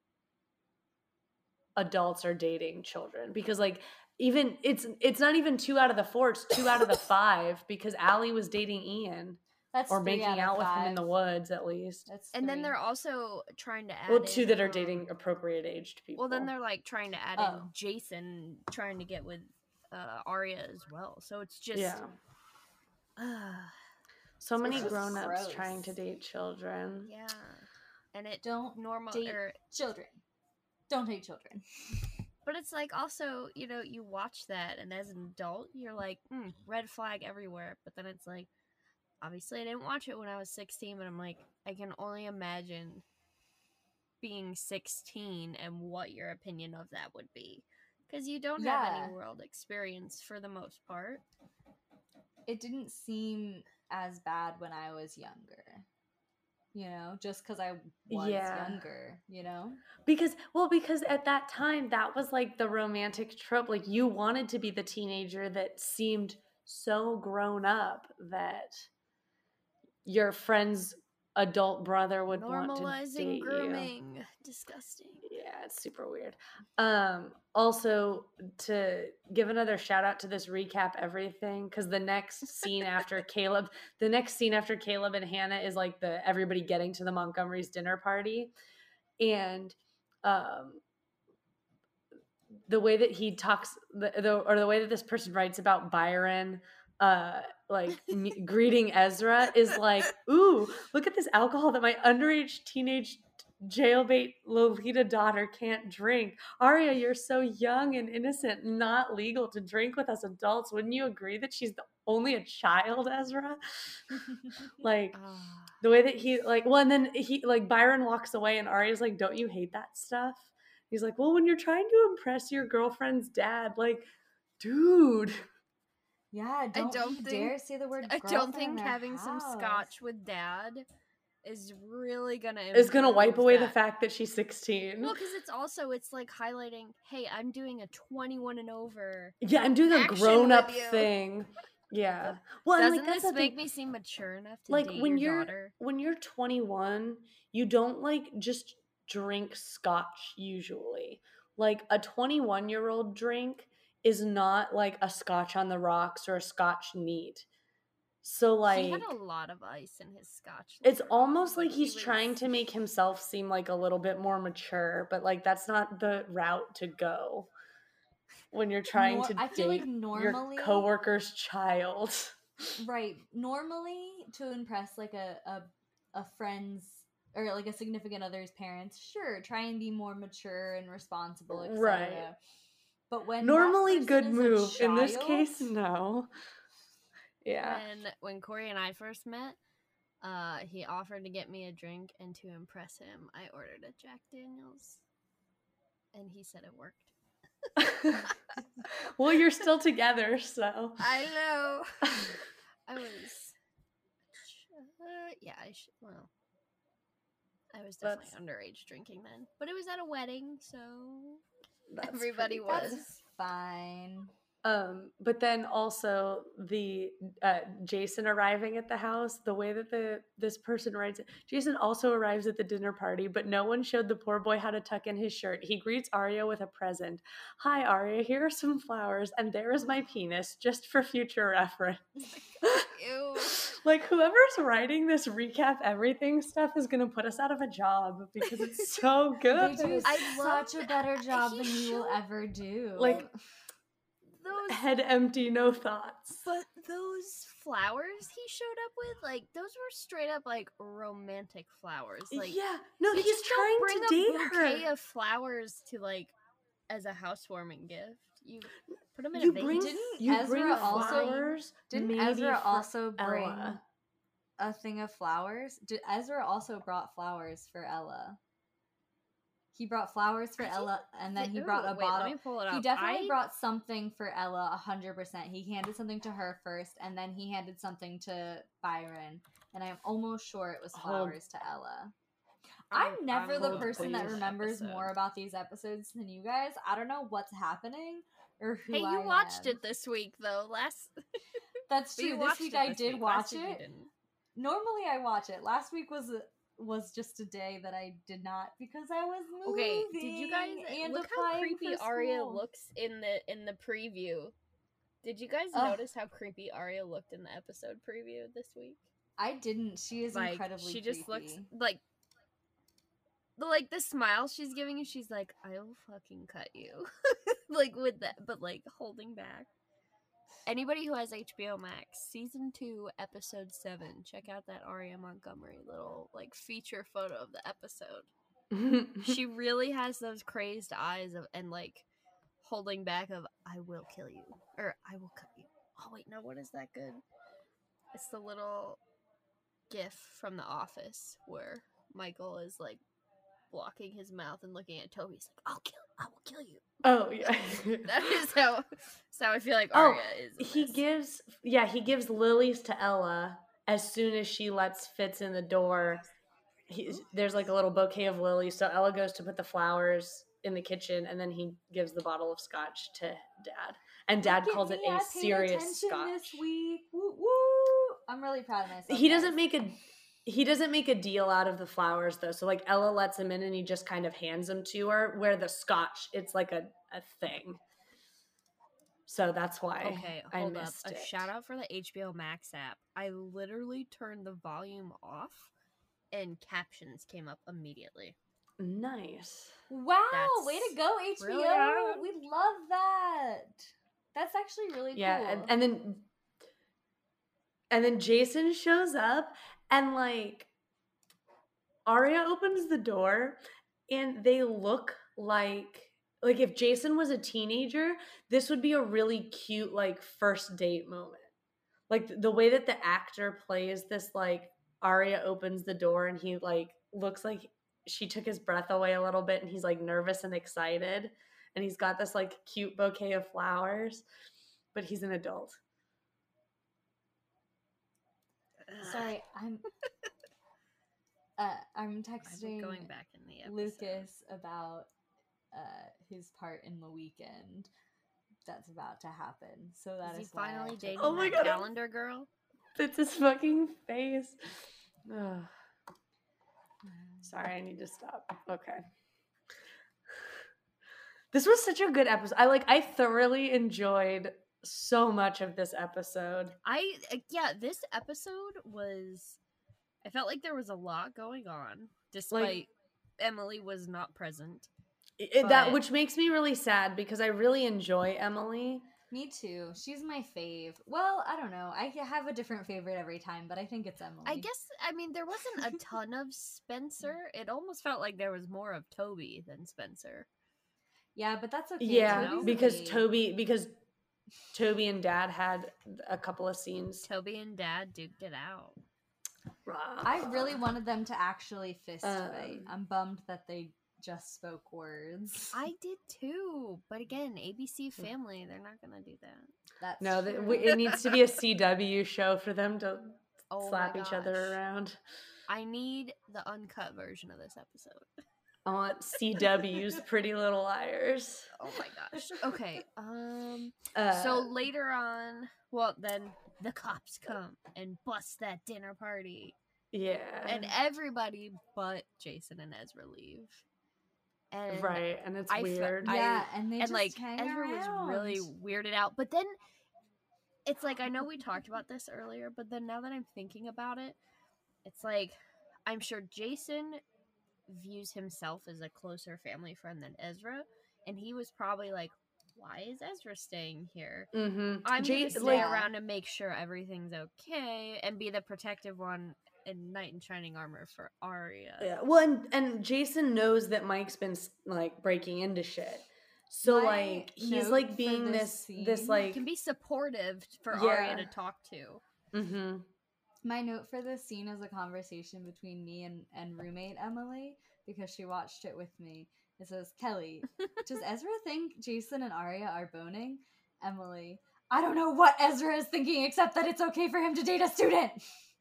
adults are dating children because like even it's it's not even two out of the four, it's two out of the five because Allie was dating Ian That's or three making out, out of with him in five. the woods at least. That's And then three. they're also trying to add Well, two in, that are um, dating appropriate aged people. Well, then they're like trying to add Oh. in Jason trying to get with uh, Arya as well. So it's just yeah, uh, so It's many just grown ups gross. trying to date children. yeah, and it Don't normal date or children. Don't hate children. but it's like also you know you watch that and as an adult you're like mm, red flag everywhere. But then it's like obviously I didn't watch it when I was sixteen, but I'm like I can only imagine being sixteen and what your opinion of that would be because you don't have Yeah. any world experience for the most part. It didn't seem as bad when I was younger. You know, just because I was Yeah. younger, you know? Because, well, because at that time, that was like the romantic trope. Like, you wanted to be the teenager that seemed so grown up that your friends adult brother would want to Normalizing date you. grooming. Disgusting. Yeah, it's super weird. Um, also, to give another shout out to this recap everything, because the next scene after Caleb, the next scene after Caleb and Hannah is like the everybody getting to the Montgomery's dinner party, and um, the way that he talks, the, the or the way that this person writes about Byron, uh, like me, greeting Ezra is like, ooh, look at this alcohol that my underage teenage jailbait Lolita daughter can't drink. Arya, you're so young and innocent, not legal to drink with us adults. Wouldn't you agree that she's the, only a child, Ezra? Like Ah. the way that he like, well, and then he like Byron walks away and Arya's like, don't you hate that stuff? He's like, well, when you're trying to impress your girlfriend's dad, like, dude. Yeah, don't, don't you think- dare say the word I girlfriend don't think in their having some house. scotch with dad is really gonna Is gonna wipe improve away the that. fact that she's sixteen. Well, because it's also it's like highlighting, hey, I'm doing a twenty-one and over. Yeah, I'm doing a action grown-up with you. thing. Yeah. Well, and, Doesn't like, that's this the make thing. me seem mature enough to Like date when your you're daughter? when you're twenty-one, you don't like just drink scotch usually. Like a twenty-one-year-old drink is not like a scotch on the rocks or a scotch neat. So like He had a lot of ice in his scotch. it's later almost on. like he's He trying was- to make himself seem like a little bit more mature, but like that's not the route to go when you're trying Nor- to I feel like date normally- your coworker's child. Right. Normally, to impress like a, a a friend's or like a significant other's parents, sure, try and be more mature and responsible, et cetera. Right. But when that Normally person good is a move. In this child- case, no. Yeah. When when Corey and I first met, uh, he offered to get me a drink, and to impress him, I ordered a Jack Daniels, and he said it worked. Well, you're still together, so. I know. I was, uh, yeah, I should. Well, I was definitely That's- underage drinking then, but it was at a wedding, so That's everybody pretty was. good. That's fine. Um, but then also the uh, Jason arriving at the house, the way that the this person writes it. Jason also arrives at the dinner party, but no one showed the poor boy how to tuck in his shirt. He greets Arya with a present. Hi, Arya. Here are some flowers, and there is my penis, just for future reference. Ew. Like whoever's writing this recap everything stuff is gonna put us out of a job because it's so They good. do I love such a that better job he than you will showed- ever do. Like Those head empty, no thoughts. But those flowers he showed up with, like, those were straight up like romantic flowers. Like, yeah, no, you he's just don't trying bring to date a bouquet her. of flowers to like as a housewarming gift. You put them in You a vase. bring, Didn't you Ezra bring also- flowers. Didn't maybe Ezra for also bring Ella. a thing of flowers? Did Ezra also brought flowers for Ella? He brought flowers for I Ella, and then he Ooh, brought a wait, bottle. Let me pull it up. He definitely I, brought something for Ella, a hundred percent. He handed something to her first, and then he handed something to Byron. And I'm almost sure it was Hold- flowers to Ella. I'm I'm- never I'm the hold, person that please. remembers Episode. more about these episodes than you guys. I don't know what's happening or who Hey, you I watched am. it this week though. Last That's but you true. This watched week it I this did week. watch Last week you it. didn't. Normally I watch it. Last week was a, was just a day that I did not because I was moving. Okay, did you guys and look how applying creepy for Arya school. looks in the in the preview? Did you guys Ugh. notice how creepy Arya looked in the episode preview this week? I didn't. She is Like incredibly she just creepy. looks like the like the smile she's giving you. She's like, "I will fucking cut you," like with that, but like holding back. Anybody who has H B O Max, season two, episode seven, check out that Arya Montgomery little like feature photo of the episode. She really has those crazed eyes of and like holding back of "I will kill you" or "I will cut you." Oh wait, no, what is that good? It's the little gif from The Office where Michael is like blocking his mouth and looking at Toby. He's like, "I'll kill, I will kill you." Oh yeah. That is how. That's how I feel like Oh, Arya is. in he this. gives yeah he gives lilies to Ella as soon as she lets Fitz in the door. He, there's like a little bouquet of lilies, so Ella goes to put the flowers in the kitchen, and then he gives the bottle of scotch to Dad, and Dad Look at calls it me, a I paid serious attention scotch. This week. Woo woo! I'm really proud of myself. He doesn't guys. make a he doesn't make a deal out of the flowers though. So like Ella lets him in and he just kind of hands them to her, where the scotch, it's like a, a thing. So that's why Okay, I hold up. missed A it. shout out for the H B O Max app. I literally turned the volume off and captions came up immediately. Nice. Wow, That's way to go, H B O. brilliant. We love that. That's actually really Yeah, cool. and, and then and then Jason shows up and like Arya opens the door and they look like like if Jason was a teenager, this would be a really cute like first date moment. Like the way that the actor plays this, like Arya opens the door and he like looks like she took his breath away a little bit and he's like nervous and excited and he's got this like cute bouquet of flowers, but he's an adult. Sorry, I'm uh, I'm I'm texting going back in the episode. Lucas about uh, his part in the weekend that's about to happen. So that Is is he why I finally took dating Oh my that God. calendar girl? It's his fucking face. Ugh. Sorry, I need to stop. Okay. This was such a good episode. I like I thoroughly enjoyed so much of this episode. I uh, yeah, this episode was. I felt like there was a lot going on, despite Emily was not present. It- that But- which makes me really sad because I really enjoy Emily. Me too. She's my fave. Well, I don't know. I have a different favorite every time, but I think it's Emily. I guess I mean there wasn't a ton of Spencer. It almost felt like there was more of Toby than Spencer. Yeah, but that's okay. Yeah, Toby's because the lead. Toby because Toby and Dad had a couple of scenes. Toby and Dad duked it out. I really wanted them to actually fist fight. Um, I'm bummed that they just spoke words. I did too, but again, A B C Family, they're not gonna do that. That's No, that true. we, it needs to be a C W show for them to Oh my slap each other gosh. around. I need the uncut version of this episode. I want C W's Pretty Little Liars. Oh my gosh. Okay. Um. Uh, So later on, well, then the cops come and bust that dinner party, yeah, and everybody but Jason and Ezra leave. And right, and it's I fe- weird. I- yeah, and they and just like hang Ezra was really around. weirded out. But then it's like I know we talked about this earlier, but then now that I'm thinking about it, it's like I'm sure Jason views himself as a closer family friend than Ezra, and he was probably like, "Why is Ezra staying here? Mm-hmm. I'm Jay- gonna stay like, Yeah. around to make sure everything's okay and be the protective one in knight in shining armor for Arya." yeah. Well, and, and Jason knows that Mike's been like breaking into shit, so My like he's note like for being this this this scene- like Can be supportive for Yeah. Arya to talk to. mm-hmm. My note for this scene is a conversation between me and, and roommate Emily because she watched it with me. It says, Kelly, does Ezra think Jason and Arya are boning? Emily, I don't know what Ezra is thinking except that it's okay for him to date a student.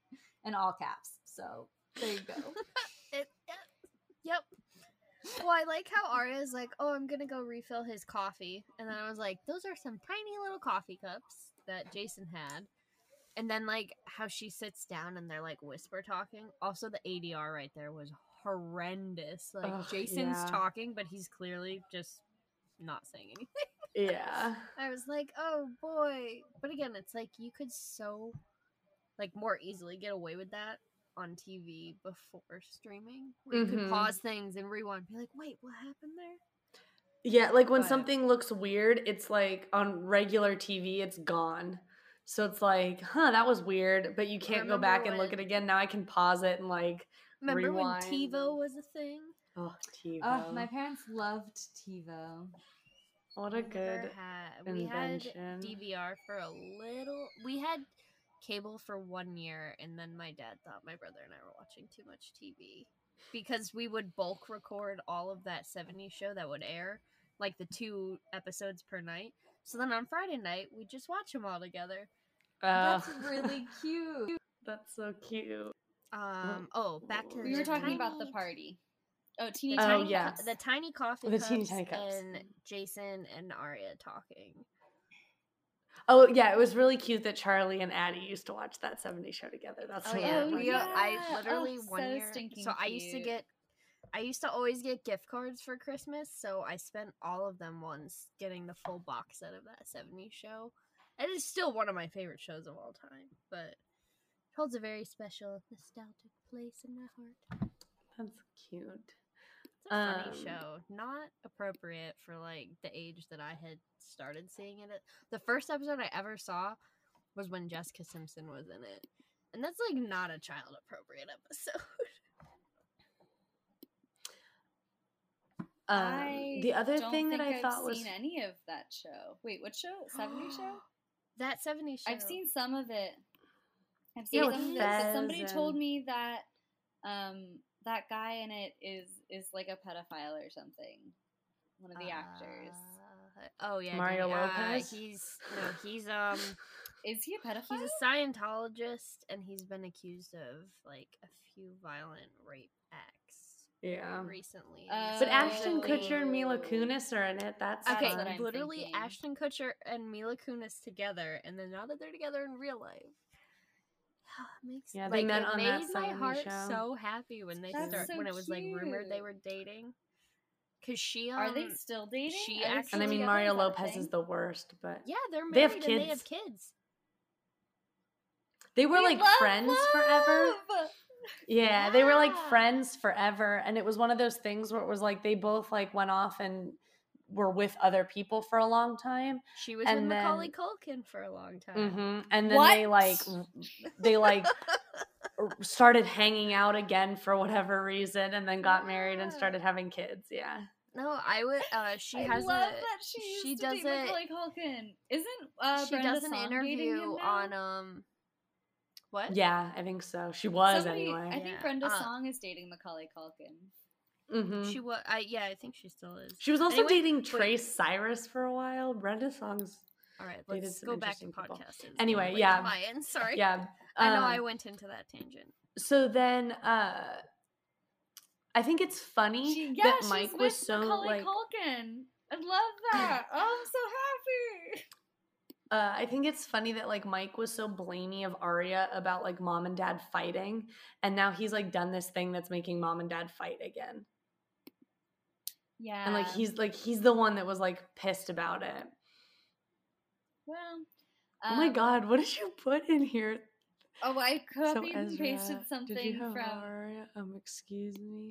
In all caps. So there you go. It, it- yep. Well, I like how Arya's like, "Oh, I'm gonna go refill his coffee," and then I was like, "Those are some tiny little coffee cups that Jason had." And then like how she sits down and they're like whisper talking. Also, the A D R right there was horrendous. Like Ugh, Jason's yeah. talking, but he's clearly just not saying anything. Yeah. I was like, "Oh boy!" But again, it's like you could so like more easily get away with that on T V before streaming, where you could Mhm. pause things and rewind, be like, "Wait, what happened there?" Yeah, like when But- something looks weird, it's like on regular T V, it's gone. So it's like, huh, that was weird, but you can't go remember back and look when- at it again. Now I can pause it and like Remember rewind. when TiVo was a thing? Oh, TiVo. Oh, my parents loved TiVo. What a We never good had, we had invention. D V R for a little. We had cable for one year, and then my dad thought my brother and I were watching too much T V because we would bulk record all of that seventies show that would air, like the two episodes per night. So then on Friday night, we just watch them all together. Uh, That's really cute. That's so cute. Um. Oh, back to We the were talking about the tiny- party. Oh, teeny The Oh, tiny, tiny. co- yes. the tiny coffee The cups, teeny tiny cups. and Jason and Arya talking. Oh yeah, it was really cute that Charlie and Addie used to watch that seventies show together. That's Oh so yeah, Oh, funny. we, uh, I yeah. literally Oh, one so year. stinking So I used to cute. get, I used to always get gift cards for Christmas. So I spent all of them once getting the full box set of that seventies show. It is still one of my favorite shows of all time, but it holds a very special nostalgic place in my heart. That's cute. It's a funny Um, show, not appropriate for like the age that I had started seeing it. The first episode I ever saw was when Jessica Simpson was in it, and that's like not a child appropriate episode. Um, I the other don't thing that think I I've thought was seen any of that show. Wait, what show? seventies show? That seventies show. I've seen some of it. I've seen Yeah, some with of it, but Fez somebody told and- me that um that guy in it is is like a pedophile or something. One of the actors. Uh, oh yeah, Mario Danny. Uh, Lopez? he's no, he's um, Is he a pedophile? he's a Scientologist, and he's been accused of like a few violent rape acts yeah. recently. Uh, But Ashton Oh. Kutcher and Mila Kunis are in it. That's That's Okay, what fun. I'm literally thinking. Ashton Kutcher and Mila Kunis together, and then now that they're together in real life, makes Yeah, they like, met it on made that my seventies heart show. so happy when they That's start so when it was like rumored they cute. were dating. Cause she um, Are they still dating? she Are they actually- still And I mean, together? Mario Is that a Lopez thing? is the worst, but yeah, they're married They have and they have kids. kids. they were We like love friends forever. love! Yeah, they were like Yeah. friends forever. And it was one of those things where it was like they both like went off and were with other people for a long time. She was And with Macaulay then- Culkin for a long time. hmm And then they like What? r- they like r- started hanging out again for whatever reason, and then got married and Yeah. started having kids. Yeah. No, I would. Uh, she I has love a. that she, used she to does date it. Macaulay Culkin. Isn't uh, she Brenda does an Song dating interview him now? on um. What? Yeah, I think so. She was Somebody- anyway. I think Yeah. Brenda Uh, Song is dating Macaulay Culkin. hmm She was. I yeah, I think she still is. She was also Anyway, dating wait. Trace Cyrus for a while. Brenda Song's. All right, dated let's some go back to interesting people. podcasting. Anyway, Like, yeah. on my end. Sorry. Yeah. I know um, I went into that tangent. So then, uh I think it's funny She, yeah, that she's Mike with was so Macaulay like. Culkin. I love that. Oh, I'm so happy. Uh, I think it's funny that like Mike was so blamey of Arya about like mom and dad fighting, and now he's like done this thing that's making mom and dad fight again, Yeah. and like he's like he's the one that was like pissed about it. well. Oh my um, god, what did you put in here? Oh, I So copied and Ezra, pasted did something you have from. Arya? Um, excuse me.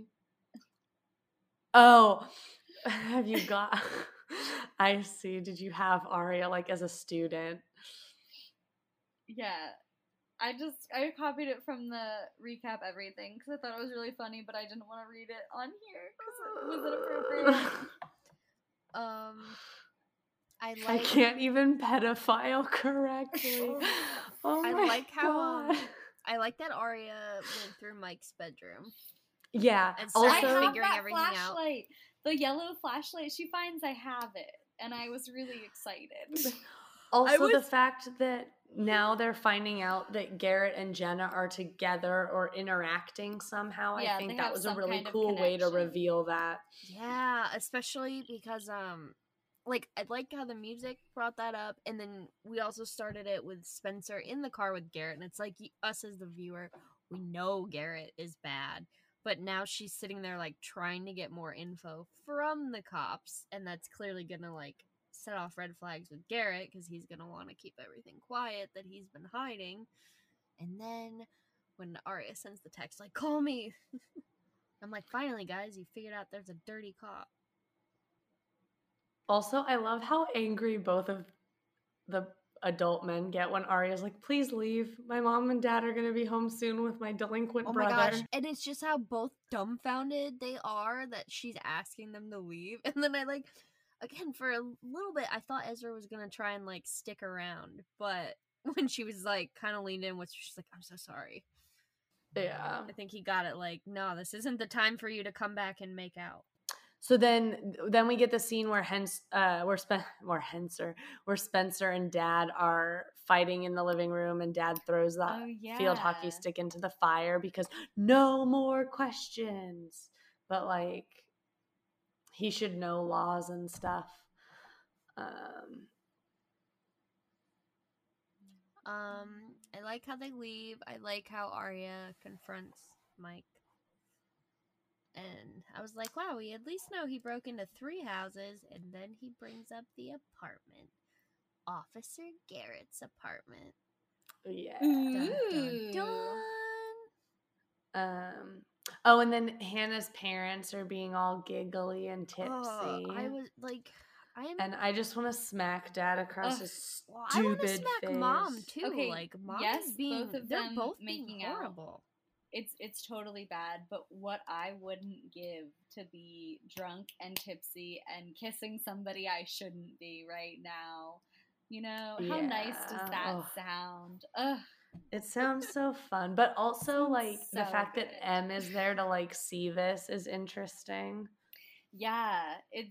Oh, have you got? I see. Did you have Arya like as a student? Yeah. I just I copied it from the recap everything because I thought it was really funny, but I didn't want to read it on here because it was inappropriate. Um, I I like. can't even pedophile correctly. Oh I my like how um, God. I like that Arya went through Mike's bedroom. Yeah. and I started Also, have figuring that everything out. flashlight. The yellow flashlight she finds, I have it, and I was really excited. also the was- fact that now they're finding out that Garrett and Jenna are together or interacting somehow. Yeah, I they think that have was a some really kind of cool way to connection. reveal that. Yeah, especially because um like I like how the music brought that up, and then we also started it with Spencer in the car with Garrett, and it's like y- us as the viewer, we know Garrett is bad, but now she's sitting there like trying to get more info from the cops, and that's clearly gonna like set off red flags with Garrett because he's gonna want to keep everything quiet that he's been hiding. And then when Arya sends the text like call me, I'm like, finally guys, you figured out there's a dirty cop. Also, I love how angry both of the adult men get when Arya's like, please leave. My mom and dad are going to be home soon with my delinquent Oh brother. my gosh. And it's just how both dumbfounded they are that she's asking them to leave. And then I like, again, for a little bit, I thought Ezra was going to try and like stick around. But when she was like kind of leaned in with, she's like, I'm so sorry. Yeah. I think he got it like, no, this isn't the time for you to come back and make out. So then, then we get the scene where Hens, uh, where Spen, where Henser, where Spencer and Dad are fighting in the living room, and Dad throws the Oh, field hockey yeah. stick into the fire because no more questions. But like, he should know laws and stuff. Um, Um, I like how they leave. I like how Arya confronts Mike. And I was like, wow, we at least know he broke into three houses, and then he brings up the apartment. Officer Garrett's apartment. Yeah. Dun, dun, Ooh. dun. Um. Oh, and then Hannah's parents are being all giggly and tipsy. Oh, I was like, I am. and I just want to smack Dad across Ugh. his Well, I want to stupid smack face. Mom too. Okay, Like Mom yes, is being. both of they're them both making being out. horrible. It's it's totally bad, but what I wouldn't give to be drunk and tipsy and kissing somebody I shouldn't be right now. You know, how nice does Yeah, that ugh. sound? Ugh. It sounds so fun, but also Sounds like the so fact good. that M is there to like see this is interesting. Yeah, it's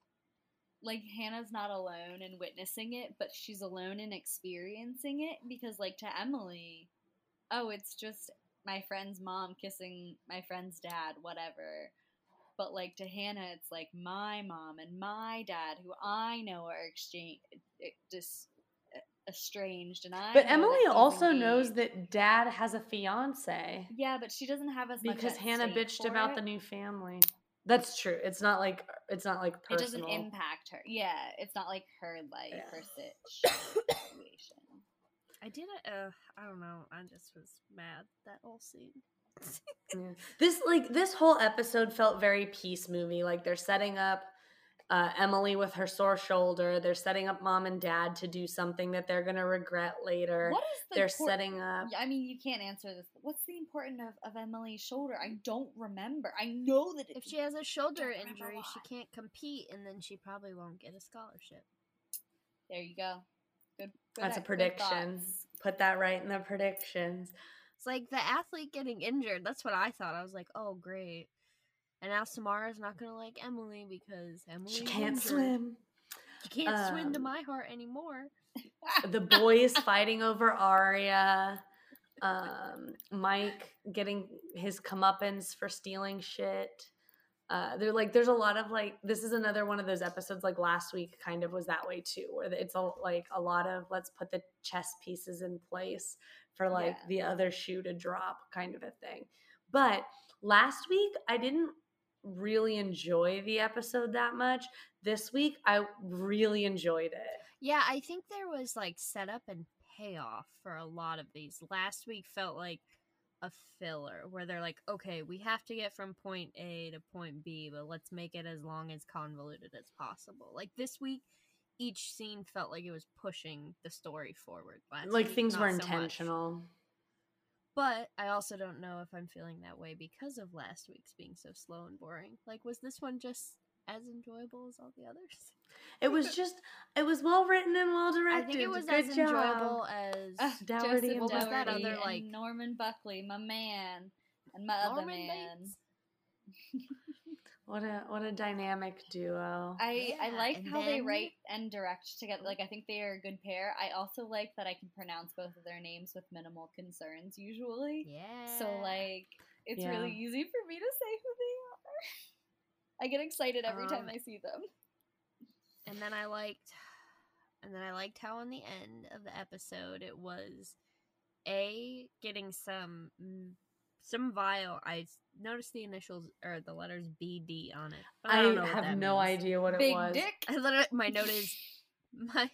like Hannah's not alone in witnessing it, but she's alone in experiencing it because, like, to Emily, oh, it's just my friend's mom kissing my friend's dad, whatever. But, like, to Hannah, it's like my mom and my dad, who I know are exchange, just estranged, and I. But know Emily that he's also knows engaged. that Dad has a fiance Yeah, but she doesn't have as much because at Hannah stake bitched for about it. the new family. That's true. It's not like it's not like It personal. doesn't impact her. Yeah, it's not like her life Yeah. or situation. I did. Uh, I don't know. I just was mad that whole scene. Yeah. This like this whole episode felt very peace movie. Like they're setting up uh, Emily with her sore shoulder. They're setting up Mom and Dad to do something that they're gonna regret later. What is the They're import- setting up. Yeah, I mean, you can't answer this. But what's the importance of, of Emily's shoulder? I don't remember. I know that it, If she has a shoulder Don't remember injury, she why. can't compete, and then she probably won't get a scholarship. there you go. Good. good That's a good prediction. thoughts. Put that right in the predictions. It's like the athlete getting injured. That's what I thought. I was like, oh, great. And now Samara's not going to like Emily because Emily She can't injured. swim. She can't swim to Um, my heart anymore. The boys fighting over Arya. Um, Mike getting his comeuppance for stealing shit. Uh, they're like, there's a lot of like, this is another one of those episodes like last week kind of was that way too, where it's a, like a lot of let's put the chess pieces in place for like Yeah. the other shoe to drop kind of a thing. But last week, I didn't really enjoy the episode that much. This week, I really enjoyed it. Yeah, I think there was like setup and payoff for a lot of these. Last week felt like a filler where they're like, okay, we have to get from point A to point B, but let's make it as long as convoluted as possible. Like this week, each scene felt like it was pushing the story forward. Last Like week, things not were so much. intentional. But I also don't know if I'm feeling that way because of last week's being so slow and boring. Like, was this one just as enjoyable as all the others? It was just, it was well written and well directed. I think it was Good as job. enjoyable as Uh, Dougherty Joseph and What was that Dougherty other, and like- Norman Buckley, my man, and my other Norman man. Bates. What a what a dynamic duo. I, I Yeah, like and how they then- write and direct together. Like, I think they are a good pair. I also like that I can pronounce both of their names with minimal concerns usually. Yeah. So, like, it's Yeah. really easy for me to say who they are. I get excited every time Um, I see them. And then I liked, and then I liked how on the end of the episode it was A getting some mm, some vial. I s- noticed the initials or the letters B D on it. But I, I, don't know what have that no means. idea what it Big was. dick. I literally my note is my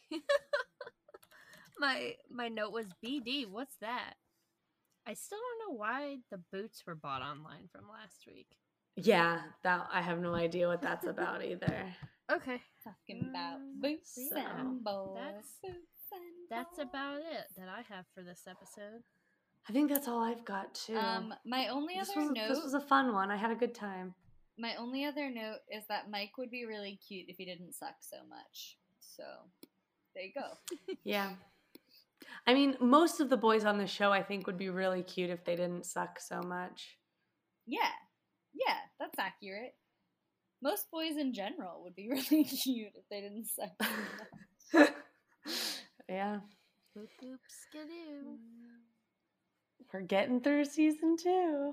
my my note was B D. What's that? I still don't know why the boots were bought online from last week. Yeah, that I have no idea what that's about either. Okay, Talking about Mm, boots so and boys. that's- boots and that's boys. about it that I have for this episode. I think that's all I've got too. Um, my only this, other was, note. this was a fun one. I had a good time. My only other note is that Mike would be really cute if he didn't suck so much. So, there you go. Yeah. I mean, most of the boys on the show I think would be really cute if they didn't suck so much. Yeah. Yeah, that's accurate. Most boys in general would be really cute if they didn't suck so much. Yeah. Boop boop skidoo. We're getting through season two.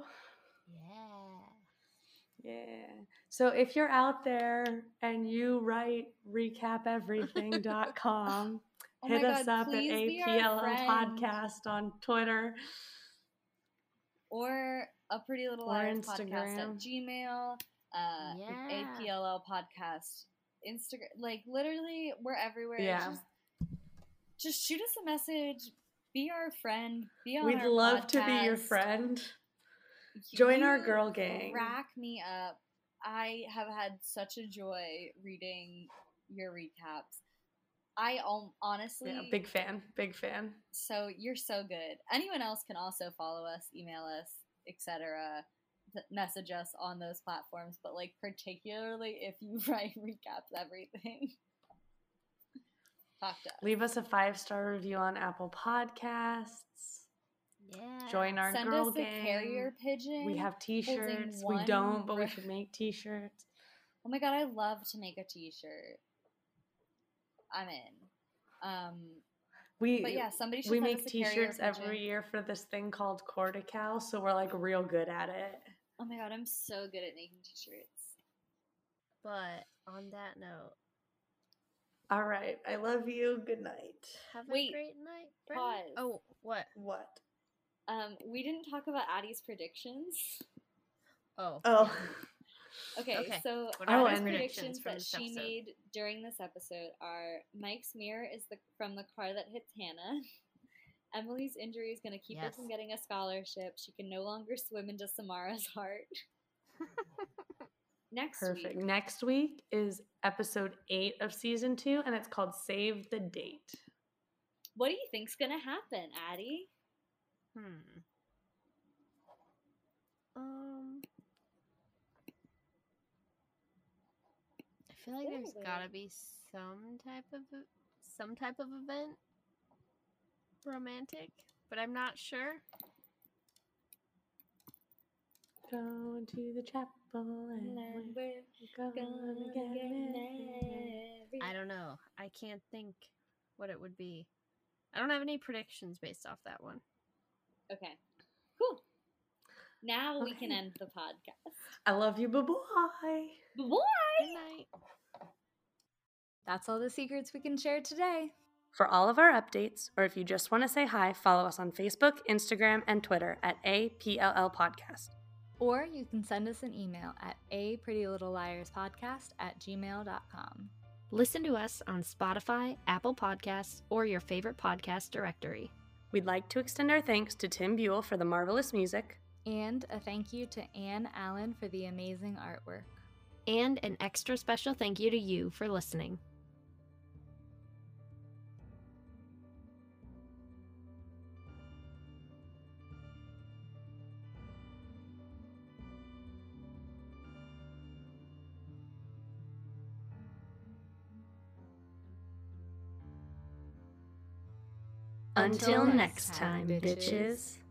Yeah. Yeah. So if you're out there and you write recap everything dot com Oh Hit my us God, up at please A be P our L L friend. Podcast on Twitter. Or a Pretty Little Or Liars podcast Instagram. at Gmail. Uh, Yeah. A P L L podcast Instagram. Like literally, we're everywhere. Yeah. Just, just shoot us a message. Be our friend. Be on We'd our love to be your podcast. friend. Join our You girl gang. Crack me up. I have had such a joy reading your recaps. I um, honestly, Yeah, big fan. Big fan. so you're so good. Anyone else can also follow us, email us, et cetera. Message us on those platforms, but like particularly if you write recaps everything. Talk to us. Leave us a five star review on Apple Podcasts. Yeah. Join our Send girl us gang. a carrier pigeon. We have t-shirts. We one don't, but we re- should make t-shirts. Oh my god, I love to make a t-shirt. I'm in. Um, We but yeah, somebody should we send make us a carrier t-shirts pigeon. every year for this thing called Cortical, so we're like real good at it. Oh my god, I'm so good at making t-shirts. But on that note, All right. I love you. Good night. have Wait, a great night. Brennan. pause. Oh, what? What? Um, we didn't talk about Addie's predictions. Oh. Oh. Okay, Okay. so What are Addie's our predictions predictions from that this she episode? made during this episode are Mike's mirror is the from the car that hits Hannah. Emily's injury is going to keep her Yes. from getting a scholarship. She can no longer swim into Samara's heart. Next Perfect. week, Next week is episode eight of season two, and it's called Save the Date. what do you think's going to happen, Addie? Hmm. Um. I feel like there's Ooh. gotta be some type of e- some type of event romantic, but I'm not sure. Going to the chapel and And we're we're gonna gonna get get married. married. I don't know. I can't think what it would be. I don't have any predictions based off that one. Okay, cool. Now we can Okay. end the podcast. I love you. Bye-bye. Boy! Good night. That's all the secrets we can share today. For all of our updates, or if you just want to say hi, follow us on Facebook, Instagram, and Twitter at A P L L Podcast. Or you can send us an email at a pretty little liars podcast at gmail dot com. Listen to us on Spotify, Apple Podcasts, or your favorite podcast directory. We'd like to extend our thanks to Tim Buell for the marvelous music. And a thank you to Anne Allen for the amazing artwork. And an extra special thank you to you for listening. Until next time, bitches.